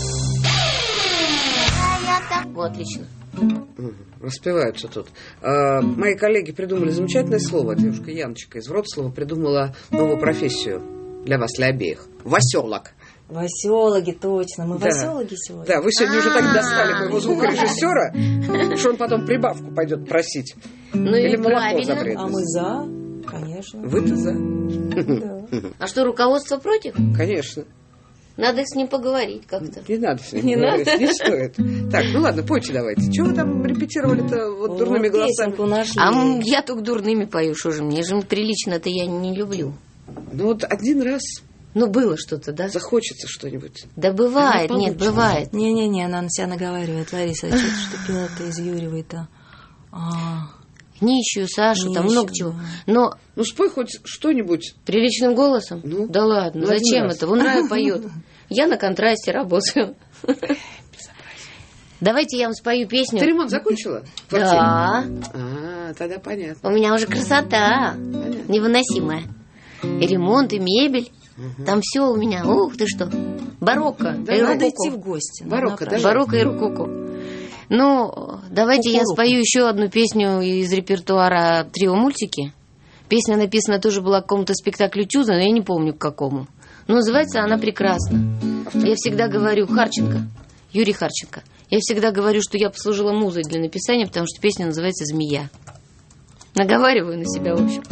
О, отлично. Распеваются тут. А, мои коллеги придумали замечательное слово. Девушка Яночка из Вроцлава придумала новую профессию для вас, для обеих. Васёлок. Васёлоги, точно. Мы да. васёлоги сегодня. Да, вы сегодня уже так достали моего звукорежиссера, что он потом прибавку пойдет просить. Ну или и молоко правильно. за А мы за, конечно. Вы-то за. Да. А что, руководство против? Конечно. Надо с ним поговорить как-то. Не надо с ним не говорить, надо. не стоит. Так, ну ладно, пойте давайте. Чего вы там репетировали-то вот, вот дурными голосами? А я только дурными пою, что же мне же прилично-то я не люблю. Ну вот один раз. Ну, было что-то, да? Захочется что-нибудь. Да бывает, нет, бывает. Не-не-не, она на себя наговаривает. Лариса, а что ты пела-то из Юрьевой-то? А... Нищую, Сашу, там много чего. Но... Ну, спой хоть что-нибудь. Приличным голосом? Ну? Да ладно, Ну, зачем раз. это? Вон Рая поет. Я на контрасте работаю. Давайте я вам спою песню. Ты ремонт закончила? Да. А, тогда понятно. У меня уже красота невыносимая. И ремонт, и мебель. Там все у меня. Ух ты что. Барокко. Да, и надо рококо. идти в гости. Барокко, да? Барокко и рококо. Ну, давайте я спою еще одну песню из репертуара «Трио мультики». Песня написана тоже была к какому-то спектаклю Тюза, но я не помню к какому. Но называется она прекрасно. Я всегда говорю, Харченко, Юрий Харченко, я всегда говорю, что я послужила музой для написания, потому что песня называется «Змея». Наговариваю на себя, в общем.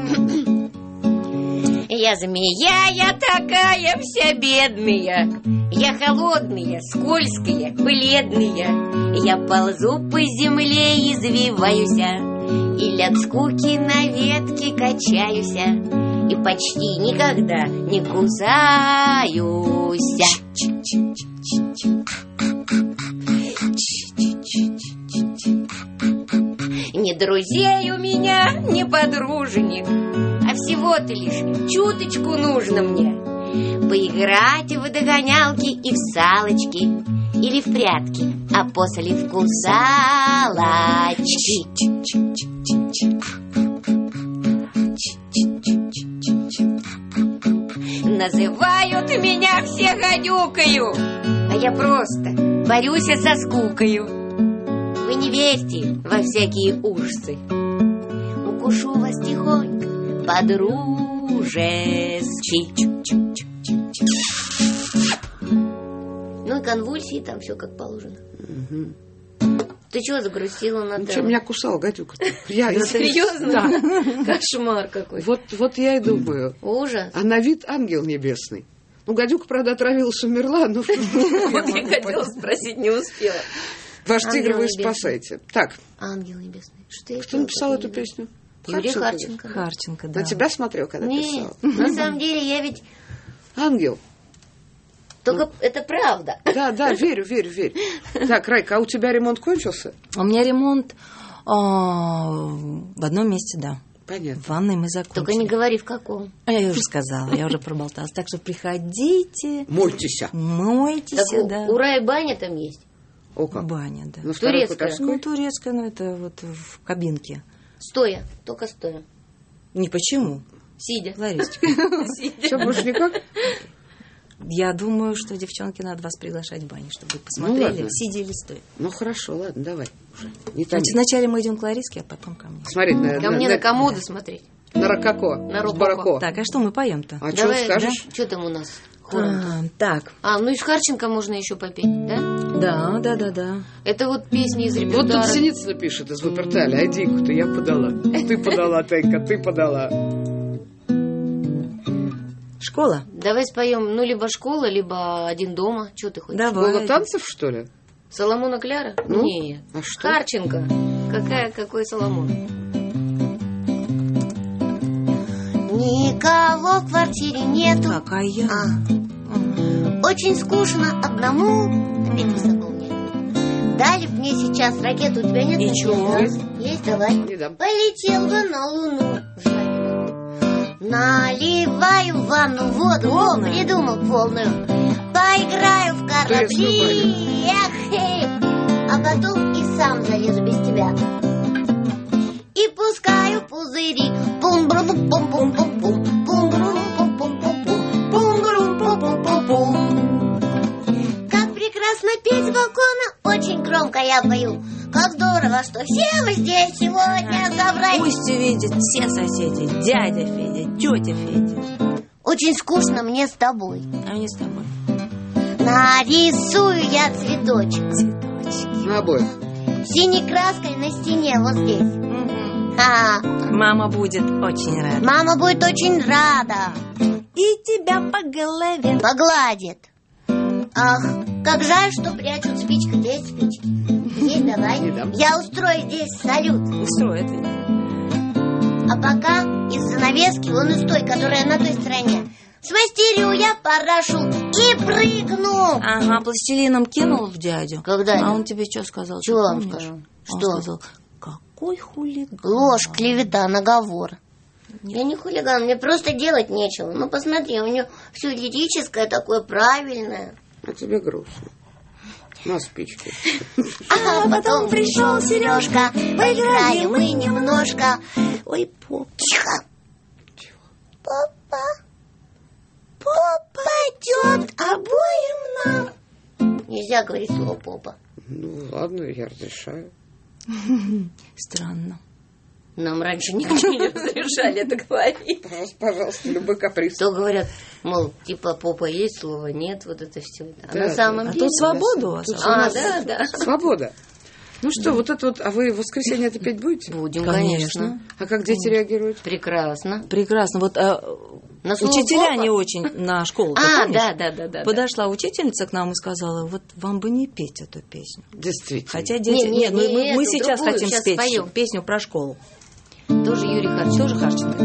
Я змея, я такая вся бедная, я холодная, скользкая, бледная, я ползу по земле, извиваюсь, или от скуки на ветке качаюсь, и почти никогда не кусаюсь. Ни друзей у меня, ни подружек, а всего-то лишь чуточку нужно мне. Поиграть в догонялки и в салочки, или в прятки, а по сливку салочки. Называют меня все гадюкою, а я просто борюсь со скукою. Вы не верьте во всякие ужасы. Укушу вас тихонько, по-дружески. Ну и конвульсии, там все как положено. Угу. Ты чего загрустила, Наталья? Ну, что, меня кусала гадюка-то. Я, ну, серьезно? Да. Кошмар какой. Вот, вот я и думаю. Ужас. А на вид ангел небесный. Ну, гадюка, правда, отравилась, умерла. Ну, что вот я хотела спросить, не успела. Ваш тигр вы спасаете. Так. Ангел небесный. Кто написал эту песню? Юрий Харченко. Харченко, да. На тебя смотрел, когда писал? Нет, на самом деле я ведь... Ангел. Только ну, это правда. Да, да, верю, верю, верю. Так, Райка, а у тебя ремонт кончился? У меня ремонт а, в одном месте, да. Понятно. В ванной мы закончили. Только не говори, в каком. А я уже сказала, я уже проболталась. Так что приходите. Мойтесь. Мойтесь, так, да. У Раи баня там есть? О, как? Баня, да. Ну, турецкая? Ну, турецкая, ну, это вот в кабинке. Стоя, только стоя. Не почему. Сидя. Ларисочка. Сидя. Что, больше никак? Я думаю, что, девчонки, надо вас приглашать в баню, чтобы вы посмотрели, ну, сидя или стоя. Ну, хорошо, ладно, давай. Не Значит, вначале мы идем к Лариске, а потом ко мне. Смотри, на, ко на, мне на, на комоду да. смотреть. На рококо. На рококо. Так, а что мы поем-то? А что скажешь? Да? Что там у нас? А, так. А, ну из Харченко можно еще попеть, да? Да, да, да, да. Это вот песни из репертуара. Вот тут Синицына пишет из Вуперталя. А Динку-то я подала. Ты подала, Тайка, ты подала. Школа? Давай споем, ну, либо школа, либо один дома. Что ты хочешь? Давай. Школа танцев, что ли? Соломона Кляра? Ну? Нет. А что? Харченко. Какая, какой Соломон? Никого в квартире нету. Какая? А. Угу. Очень скучно одному. Опять высоко мне. Дали б мне сейчас ракету. У тебя нет? Ничего. Есть? Есть, давай. Не дам. Полетел бы на Луну. Наливаю в ванну воду. О, придумал полную. Поиграю в корабли. Эх, эх. А потом и сам залезу без тебя. И пускаю пузыри. Пум-брум-пум-пум-пум-пум. Пум-брум-пум-пум-пум-пум. Пум-брум-пум-пум-пум-пум. Как прекрасно петь с балкона. Очень громко я пою. Как здорово, что все мы здесь сегодня собрались. Пусть увидят все соседи. Дядя Федя, тетя Федя. Очень скучно мне с тобой. А мне с тобой. Нарисую я цветочек. Цветочки. На обоих. Синей краской на стене вот здесь. Угу. А, мама будет очень рада. Мама будет очень рада. И тебя по голове погладит. Ах, как жаль, что прячут спички. Есть спички? Есть, давай. Я устрою здесь салют. Устроит. А пока из занавески вон из той, которая на той стороне, смастерю я парашют и прыгну. Ага, пластилином кинул в дядю. Когда? А он тебе что сказал? Что он сказал? Он что? сказал, какой хулиган. Ложь, клевета, наговор. Нет. Я не хулиган, мне просто делать нечего. Ну, посмотри, у нее все лирическое такое правильное. А тебе грустно. На спички. А потом пришел Сережка, поиграли мы немножко. Ой, поп. Тихо. Попа. Попадет обоим нам. Нельзя говорить слово попа. Ну, ладно, я разрешаю. Странно. Нам раньше никто не разрешали это говорить. Пожалуйста, пожалуйста, любой каприз. То говорят, мол, типа попа есть, слова нет, вот это все. А да, на самом да. деле... А тут свобода у вас. А, да, да. Свобода. Ну что, вот это вот, а вы в воскресенье это петь будете? Будем, конечно. конечно. А как дети реагируют? Прекрасно. Прекрасно. Вот а, учителя попа? Не очень на школу. А, да, да, да, да. Подошла учительница к нам и сказала, вот вам бы не петь эту песню. Действительно. Хотя дети... Не, не, Нет, не, мы, не мы эту, сейчас другую, хотим сейчас спеть споем. Песню про школу. Тоже Юрий Харченко. Тоже Харченко.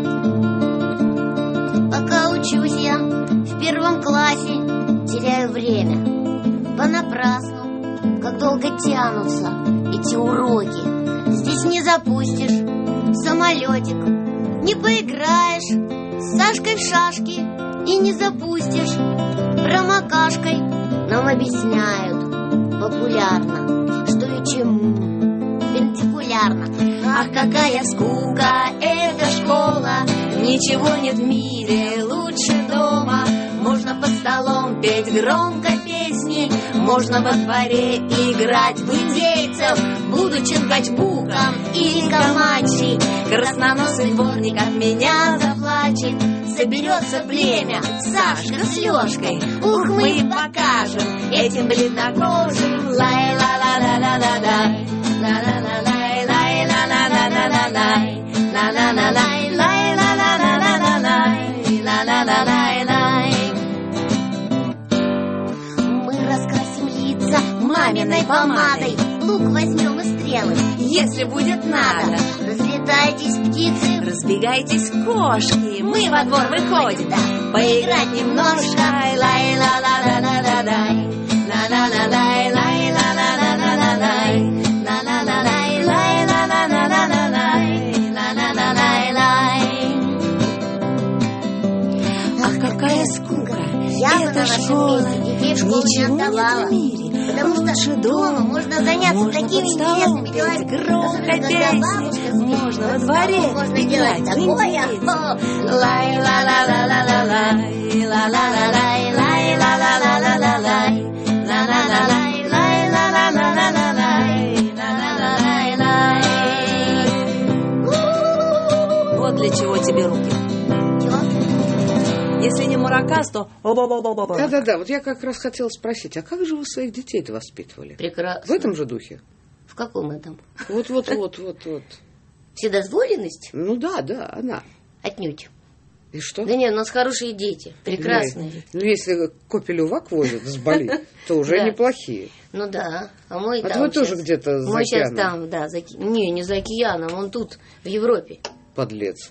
Пока учусь я в первом классе, теряю время понапрасну. Как долго тянутся эти уроки. Здесь не запустишь самолетик, не поиграешь с Сашкой в шашки, и не запустишь. Промокашкой нам объясняют популярно, что и чему, перпендикулярно. Ах, какая скука эта школа, ничего нет в мире лучше дома. Можно под столом петь громко песни, можно во дворе играть в индейцев, будучи Чингачгуком и Камачи. Красноносый дворник от меня заплачет, соберется племя Сашка с Лёшкой. Ух, мы им покажем этим бледнокожим. Лай-ла-ла-ла-ла-ла-лай, ла-ла-ла-лай, лай-ла-ла-ла-ла-ла-лай, ла-ла-ла-лай, лай-ла-ла-ла-ла-ла-лай, ла-ла-ла-лай-лай. Мы раскрасим лица маминой помадой, лук возьмем и стрелы, если будет надо. Разлетайтесь, птицы, разбегайтесь, кошки, мы во двор выходим, да, поиграть немножко. Лай-ла-ла-ла-ла-ла-лай, ла-ла-ла-лай, лай-ла-ла-ла-ла-ла-лай, ла-ла-ла-лай, лай-ла-ла-ла-ла-ла-лай, ла-ла-ла-лай-лай. Ах, какая скука эта школа, ничего нет в мире, потому что дома можно заняться можно такими интересными делами. Громко песни, можно во дворе, можно делать такое. Лай-ла-ла-ла-ла-ла-лай, ла-ла-ла-лай, лай-ла-ла-ла-ла-ла-лай, ла-ла-ла-лай, лай-ла-ла-ла-ла-ла-лай, ла-ла-ла-лай-лай. Вот для чего тебе руки. Если не маракас, то... Да-да-да, вот я как раз хотела спросить, а как же вы своих детей-то воспитывали? Прекрасно. В этом же духе? В каком этом? Вот-вот-вот-вот-вот. Вседозволенность? Ну да, да, она. Отнюдь. И что? Да нет, у нас хорошие дети, прекрасные. Нет. Ну, если Копелювак возят с Бали, то уже неплохие. Ну да, а мой там сейчас... А твой тоже где-то за океаном? Мой сейчас там, да, за... не, не за океаном, он тут, в Европе. Подлец.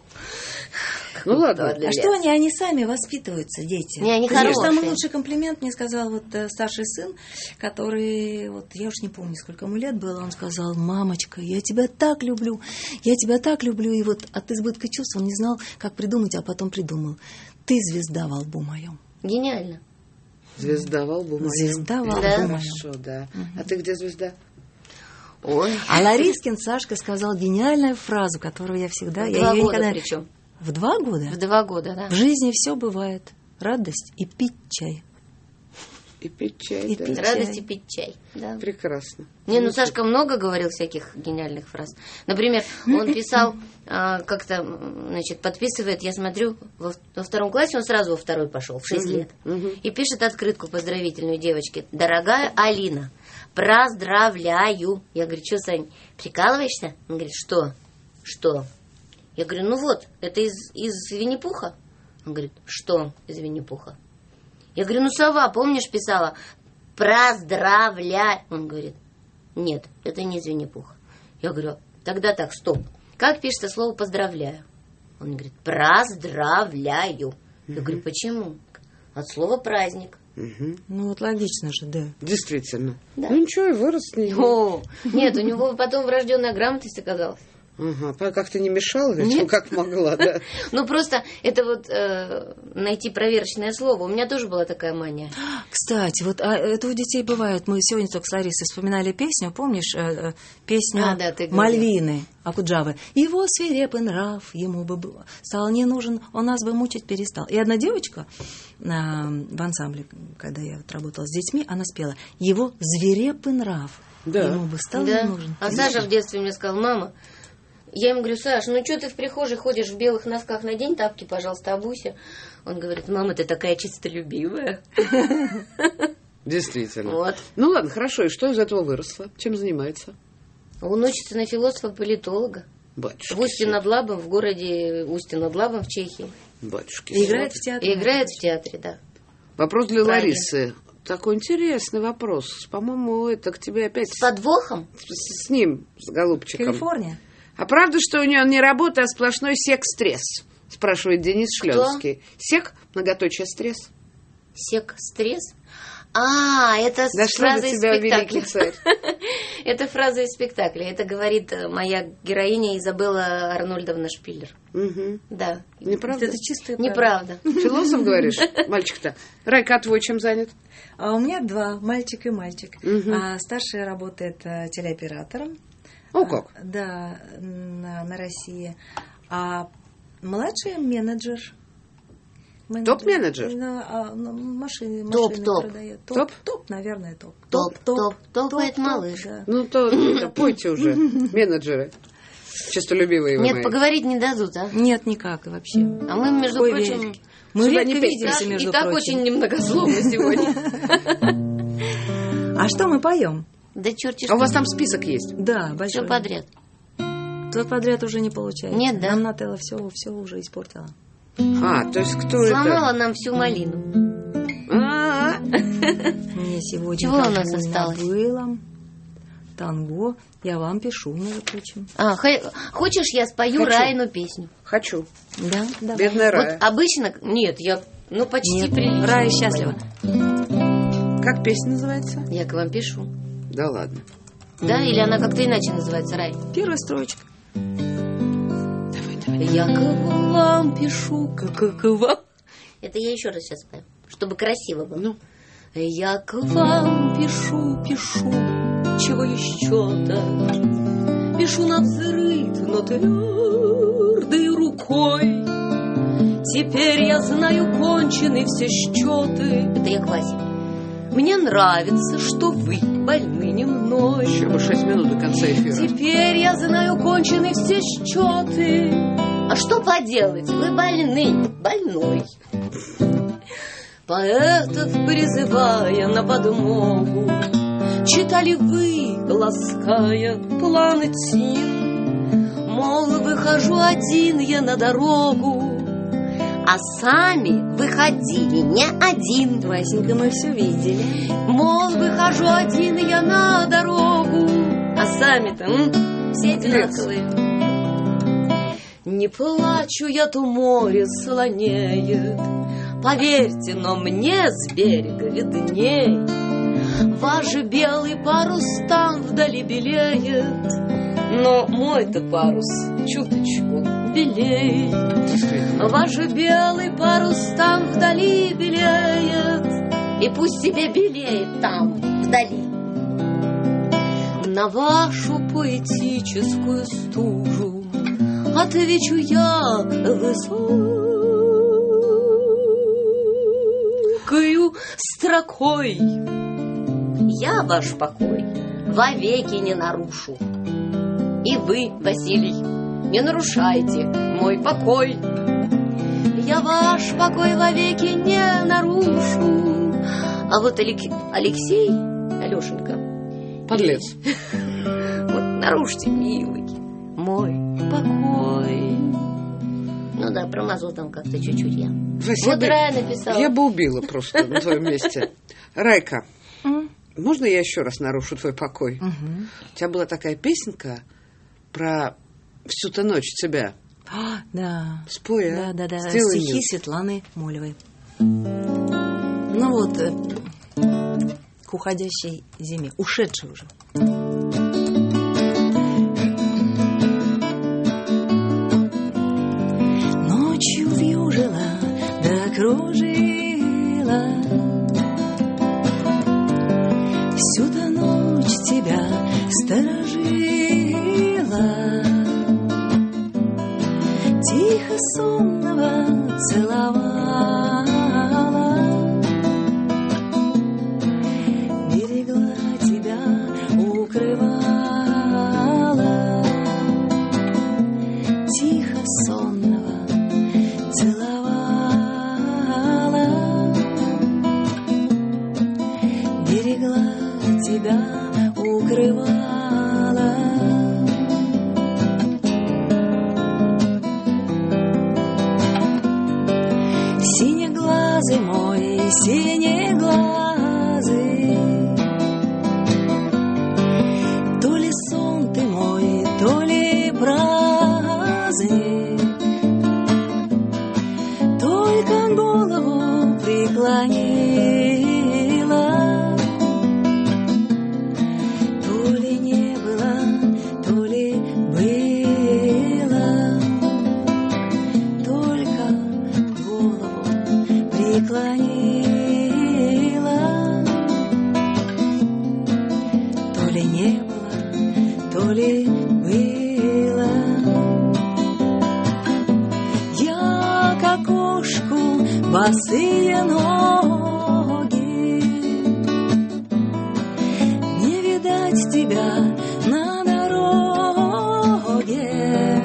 Ну ладно. А что они, они сами воспитываются, дети? Не, они хорошие. хорошие. Самый лучший комплимент мне сказал вот э, старший сын, который, вот я уж не помню, сколько ему лет было, он сказал: мамочка, я тебя так люблю, я тебя так люблю, и вот от избытка чувств он не знал, как придумать, а потом придумал: ты звезда во лбу моем. Гениально. Звезда во лбу моем. Звезда во лбу да. моем. Хорошо, да. Угу. А ты где звезда? Ой. А Ларискин Сашка сказал гениальную фразу, которую я всегда... В я два ее года никогда... причем. В два года? В два года, да. В жизни все бывает. Радость и пить чай. И пить чай, и да. пить Радость чай. и пить чай. Да. Прекрасно. Не, ну Сашка много говорил всяких гениальных фраз. Например, он писал, а, как-то, значит, подписывает, я смотрю, во, во втором классе, он сразу во второй пошел, в шесть лет, и пишет открытку поздравительную девочке: дорогая Алина, поздравляю. Я говорю: что, Сань, прикалываешься? Он говорит: что? Что? Я говорю: ну вот, это из, из Винни-Пуха. Он говорит: что из Винни-Пуха? Я говорю: ну сова, помнишь, писала поздравляй. Он говорит: нет, это не из Винни-Пуха. Я говорю: тогда так, стоп. Как пишется слово поздравляю? Он говорит: поздравляю. Я говорю: почему? От слова праздник. Угу. Ну вот логично же, да. Действительно. Да. Ну ничего, и вырос с ней. О, нет, у него потом врожденная грамотность оказалась. Ага, как-то не мешала, ведь Нет. он как могла, да. Ну, просто это вот э, найти проверочное слово. У меня тоже была такая мания. Кстати, вот а это у детей бывает. Мы сегодня только с Ларисой вспоминали песню, помнишь, э, песню А, да, ты Мальвины Акуджавы. Его свирепый нрав ему бы было, стал не нужен, он нас бы мучить перестал. И одна девочка э, в ансамбле, когда я вот работала с детьми, она спела: его свирепый нрав да. ему бы стал да. не нужен. А Саша в детстве мне сказал: мама, я ему говорю: Саш, ну что ты в прихожей ходишь в белых носках, надень тапки, пожалуйста, обуйся. Он говорит: мама, ты такая чистолюбивая. Действительно. Вот. Ну ладно, хорошо, и что из этого выросло? Чем занимается? Он учится на философа-политолога. Батюшки. В Устье-над-Лабом, в городе Устье-над-Лабом в Чехии. Батюшки. И играет в театре. И играет в театре, да. Вопрос для Правильно. Ларисы. Такой интересный вопрос. По-моему, это к тебе опять... С подвохом? С, с ним, с голубчиком. Калифорния. А правда, что у него не работа, а сплошной сек-стресс? Спрашивает Денис Шлёнский. Сек, многоточие, стресс. Сек-стресс? А, это Дошло фраза до из тебя, спектакля. великий царь. Это фраза из спектакля. Это говорит моя героиня Изабелла Арнольдовна Шпиллер. Угу. Да. Неправда? Это чистая Неправда. Философ, говоришь, мальчик-то? Райка, а твой чем занят? А у меня два, мальчик и мальчик. Угу. А старший работает а, телеоператором. О, как? А, да, на, на России. А младший менеджер. Менеджер. Топ-менеджер? На, а, на машины, машины Топ-топ. продает. Топ? Топ? Топ, наверное, топ. Топ-топ. Топает малыш. Да. Ну, то, то пойте уже, менеджеры. Честолюбивые вы Нет, мои. поговорить не дадут, а? Нет, никак вообще. А мы, между Ой, прочим... Верочка. Мы Сюда редко не видимся, пейте. между И так прочим. очень немногословно сегодня. А что мы поем? Да черти А что. у вас там список есть? Да, большой. Все подряд. Тот подряд уже не получается. Нет, да? Нам Нателла все, все уже испортила. А, то есть кто Сломала это? нам всю малину. А-а-а. Мне сегодня Чего у нас довольно осталось? было. Танго. Я вам пишу, между прочим. А, хо- хочешь, я спою Хочу. Райну песню? Хочу. Да, давай. Бедная Рая. Вот обычно... Нет, я... Ну, почти Нет, прилично. Рая счастлива. Как песня называется? Я к вам пишу. Да ладно. Да? Или она как-то иначе называется, Рай? Первая строчка. Я к вам пишу, как к вам. Это я еще раз сейчас спою, чтобы красиво было. Ну. Я к вам пишу, пишу, чего еще-то. Пишу на взрыв, но твердой рукой. Теперь я знаю, кончены все счеты. Это я к Васе. Мне нравится, что вы больны не мной. Еще бы шесть минут до конца эфира. Теперь я знаю, кончены все счеты. А что поделать? Вы больны, больной. Поэтов призывая на подмогу, читали вы, лаская планы тин. Мол, выхожу один я на дорогу, а сами выходили не один. Васенька, мы все видели. Мол, выхожу один я на дорогу, а сами-то м, все одинаковые. Не плачу я, то море слонеет. Поверьте, но мне с берега видней. Ваш же белый парус там вдали белеет, но мой-то парус чуточку белеет. Ваш же белый парус там вдали белеет, и пусть себе белеет там вдали. На вашу поэтическую стужу отвечу я высокою строкой. Я ваш покой вовеки не нарушу. И вы, Василий, не нарушайте мой покой. Я ваш покой вовеки не нарушу. А вот Алек- Алексей, Алешенька, Подлец. вот нарушьте, милый, мой покой. Ну да, промазал там как-то чуть-чуть я. Вася, Вот я бы- Рая написала. Я бы убила просто на твоем месте. Райка, можно я еще раз нарушу твой покой? У тебя была такая песенка про всю-то ночь тебя. А, да. Спой, а? Да, да, да. Сделай Стихи мне. Светланы Молевой. Ну вот, э, к уходящей зиме, ушедшей уже. Ночью вьюжила, да кружила, всю-то ночь тебя сторожила, тихо сонного целовала, берегла тебя, укрывала, тихо сонного целовала, берегла тебя, укрывала. Синеглазый мой, синеглазый, то ли сон ты мой, то ли праздник, только голову преклонила, не клонила. То ли не было, то ли было. Я к окошку, босые ноги, не видать тебя на дороге.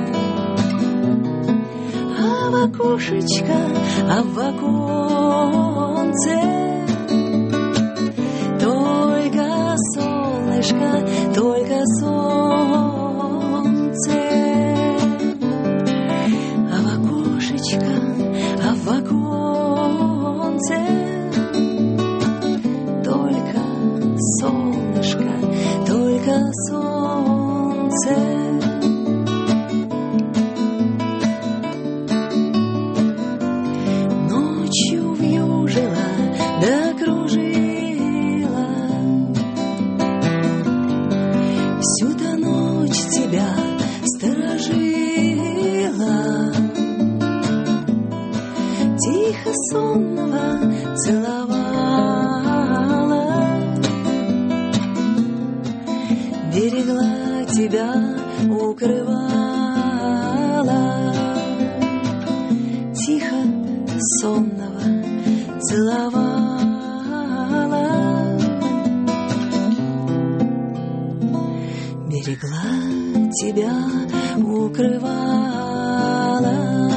А в окошечко, а в оконце только солнышко, только солнце. А в окошечко, а в оконце только солнышко, только солнце. Ночью вьюжила да кружила, всю-то ночь тебя сторожила, тихо сонного целовала, берегла тебя, укрывала, тихо сонного целовала, берегла тебя, укрывала.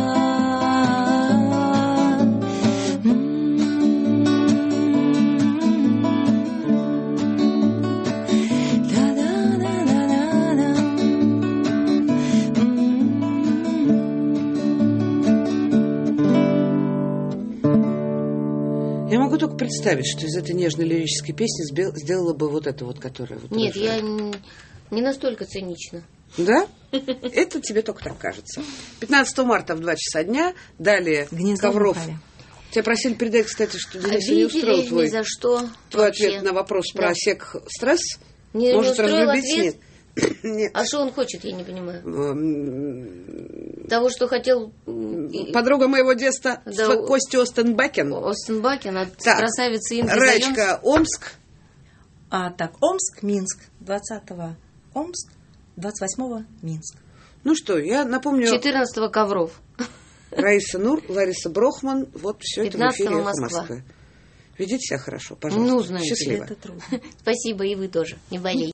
Я могу только представить, что из этой нежной лирической песни сбе- сделала бы вот это вот, которая... Вот Нет, уже. я не, не настолько цинична. Да? Это тебе только так кажется. пятнадцатого марта в два часа дня. Далее Гнездо Ковров. Бухари. Тебя просили передать, кстати, что Денис не Обидели устроил ни твой, за что. твой вообще. ответ на вопрос про Да. осек-стресс. Не, не Может устроил разлюбить? ответ? Нет. Нет. А что он хочет, я не понимаю. Эм, Того, что хотел... Подруга моего детства, Да, С- Костя Остенбакен. Остенбакен от Так, красавицы Инги Раечка, Омск. А так, Омск, Минск, двадцатого Омск, двадцать восьмого Минск. Ну что, я напомню... четырнадцатого Ковров. Раиса Нур, Лариса Брохман. Вот все это в эфире пятнадцатого «Эхо Москва». Москвы. Ведите себя хорошо, пожалуйста. Ну, знаете, Счастливо. это трудно. Спасибо, и вы тоже. Не болейте.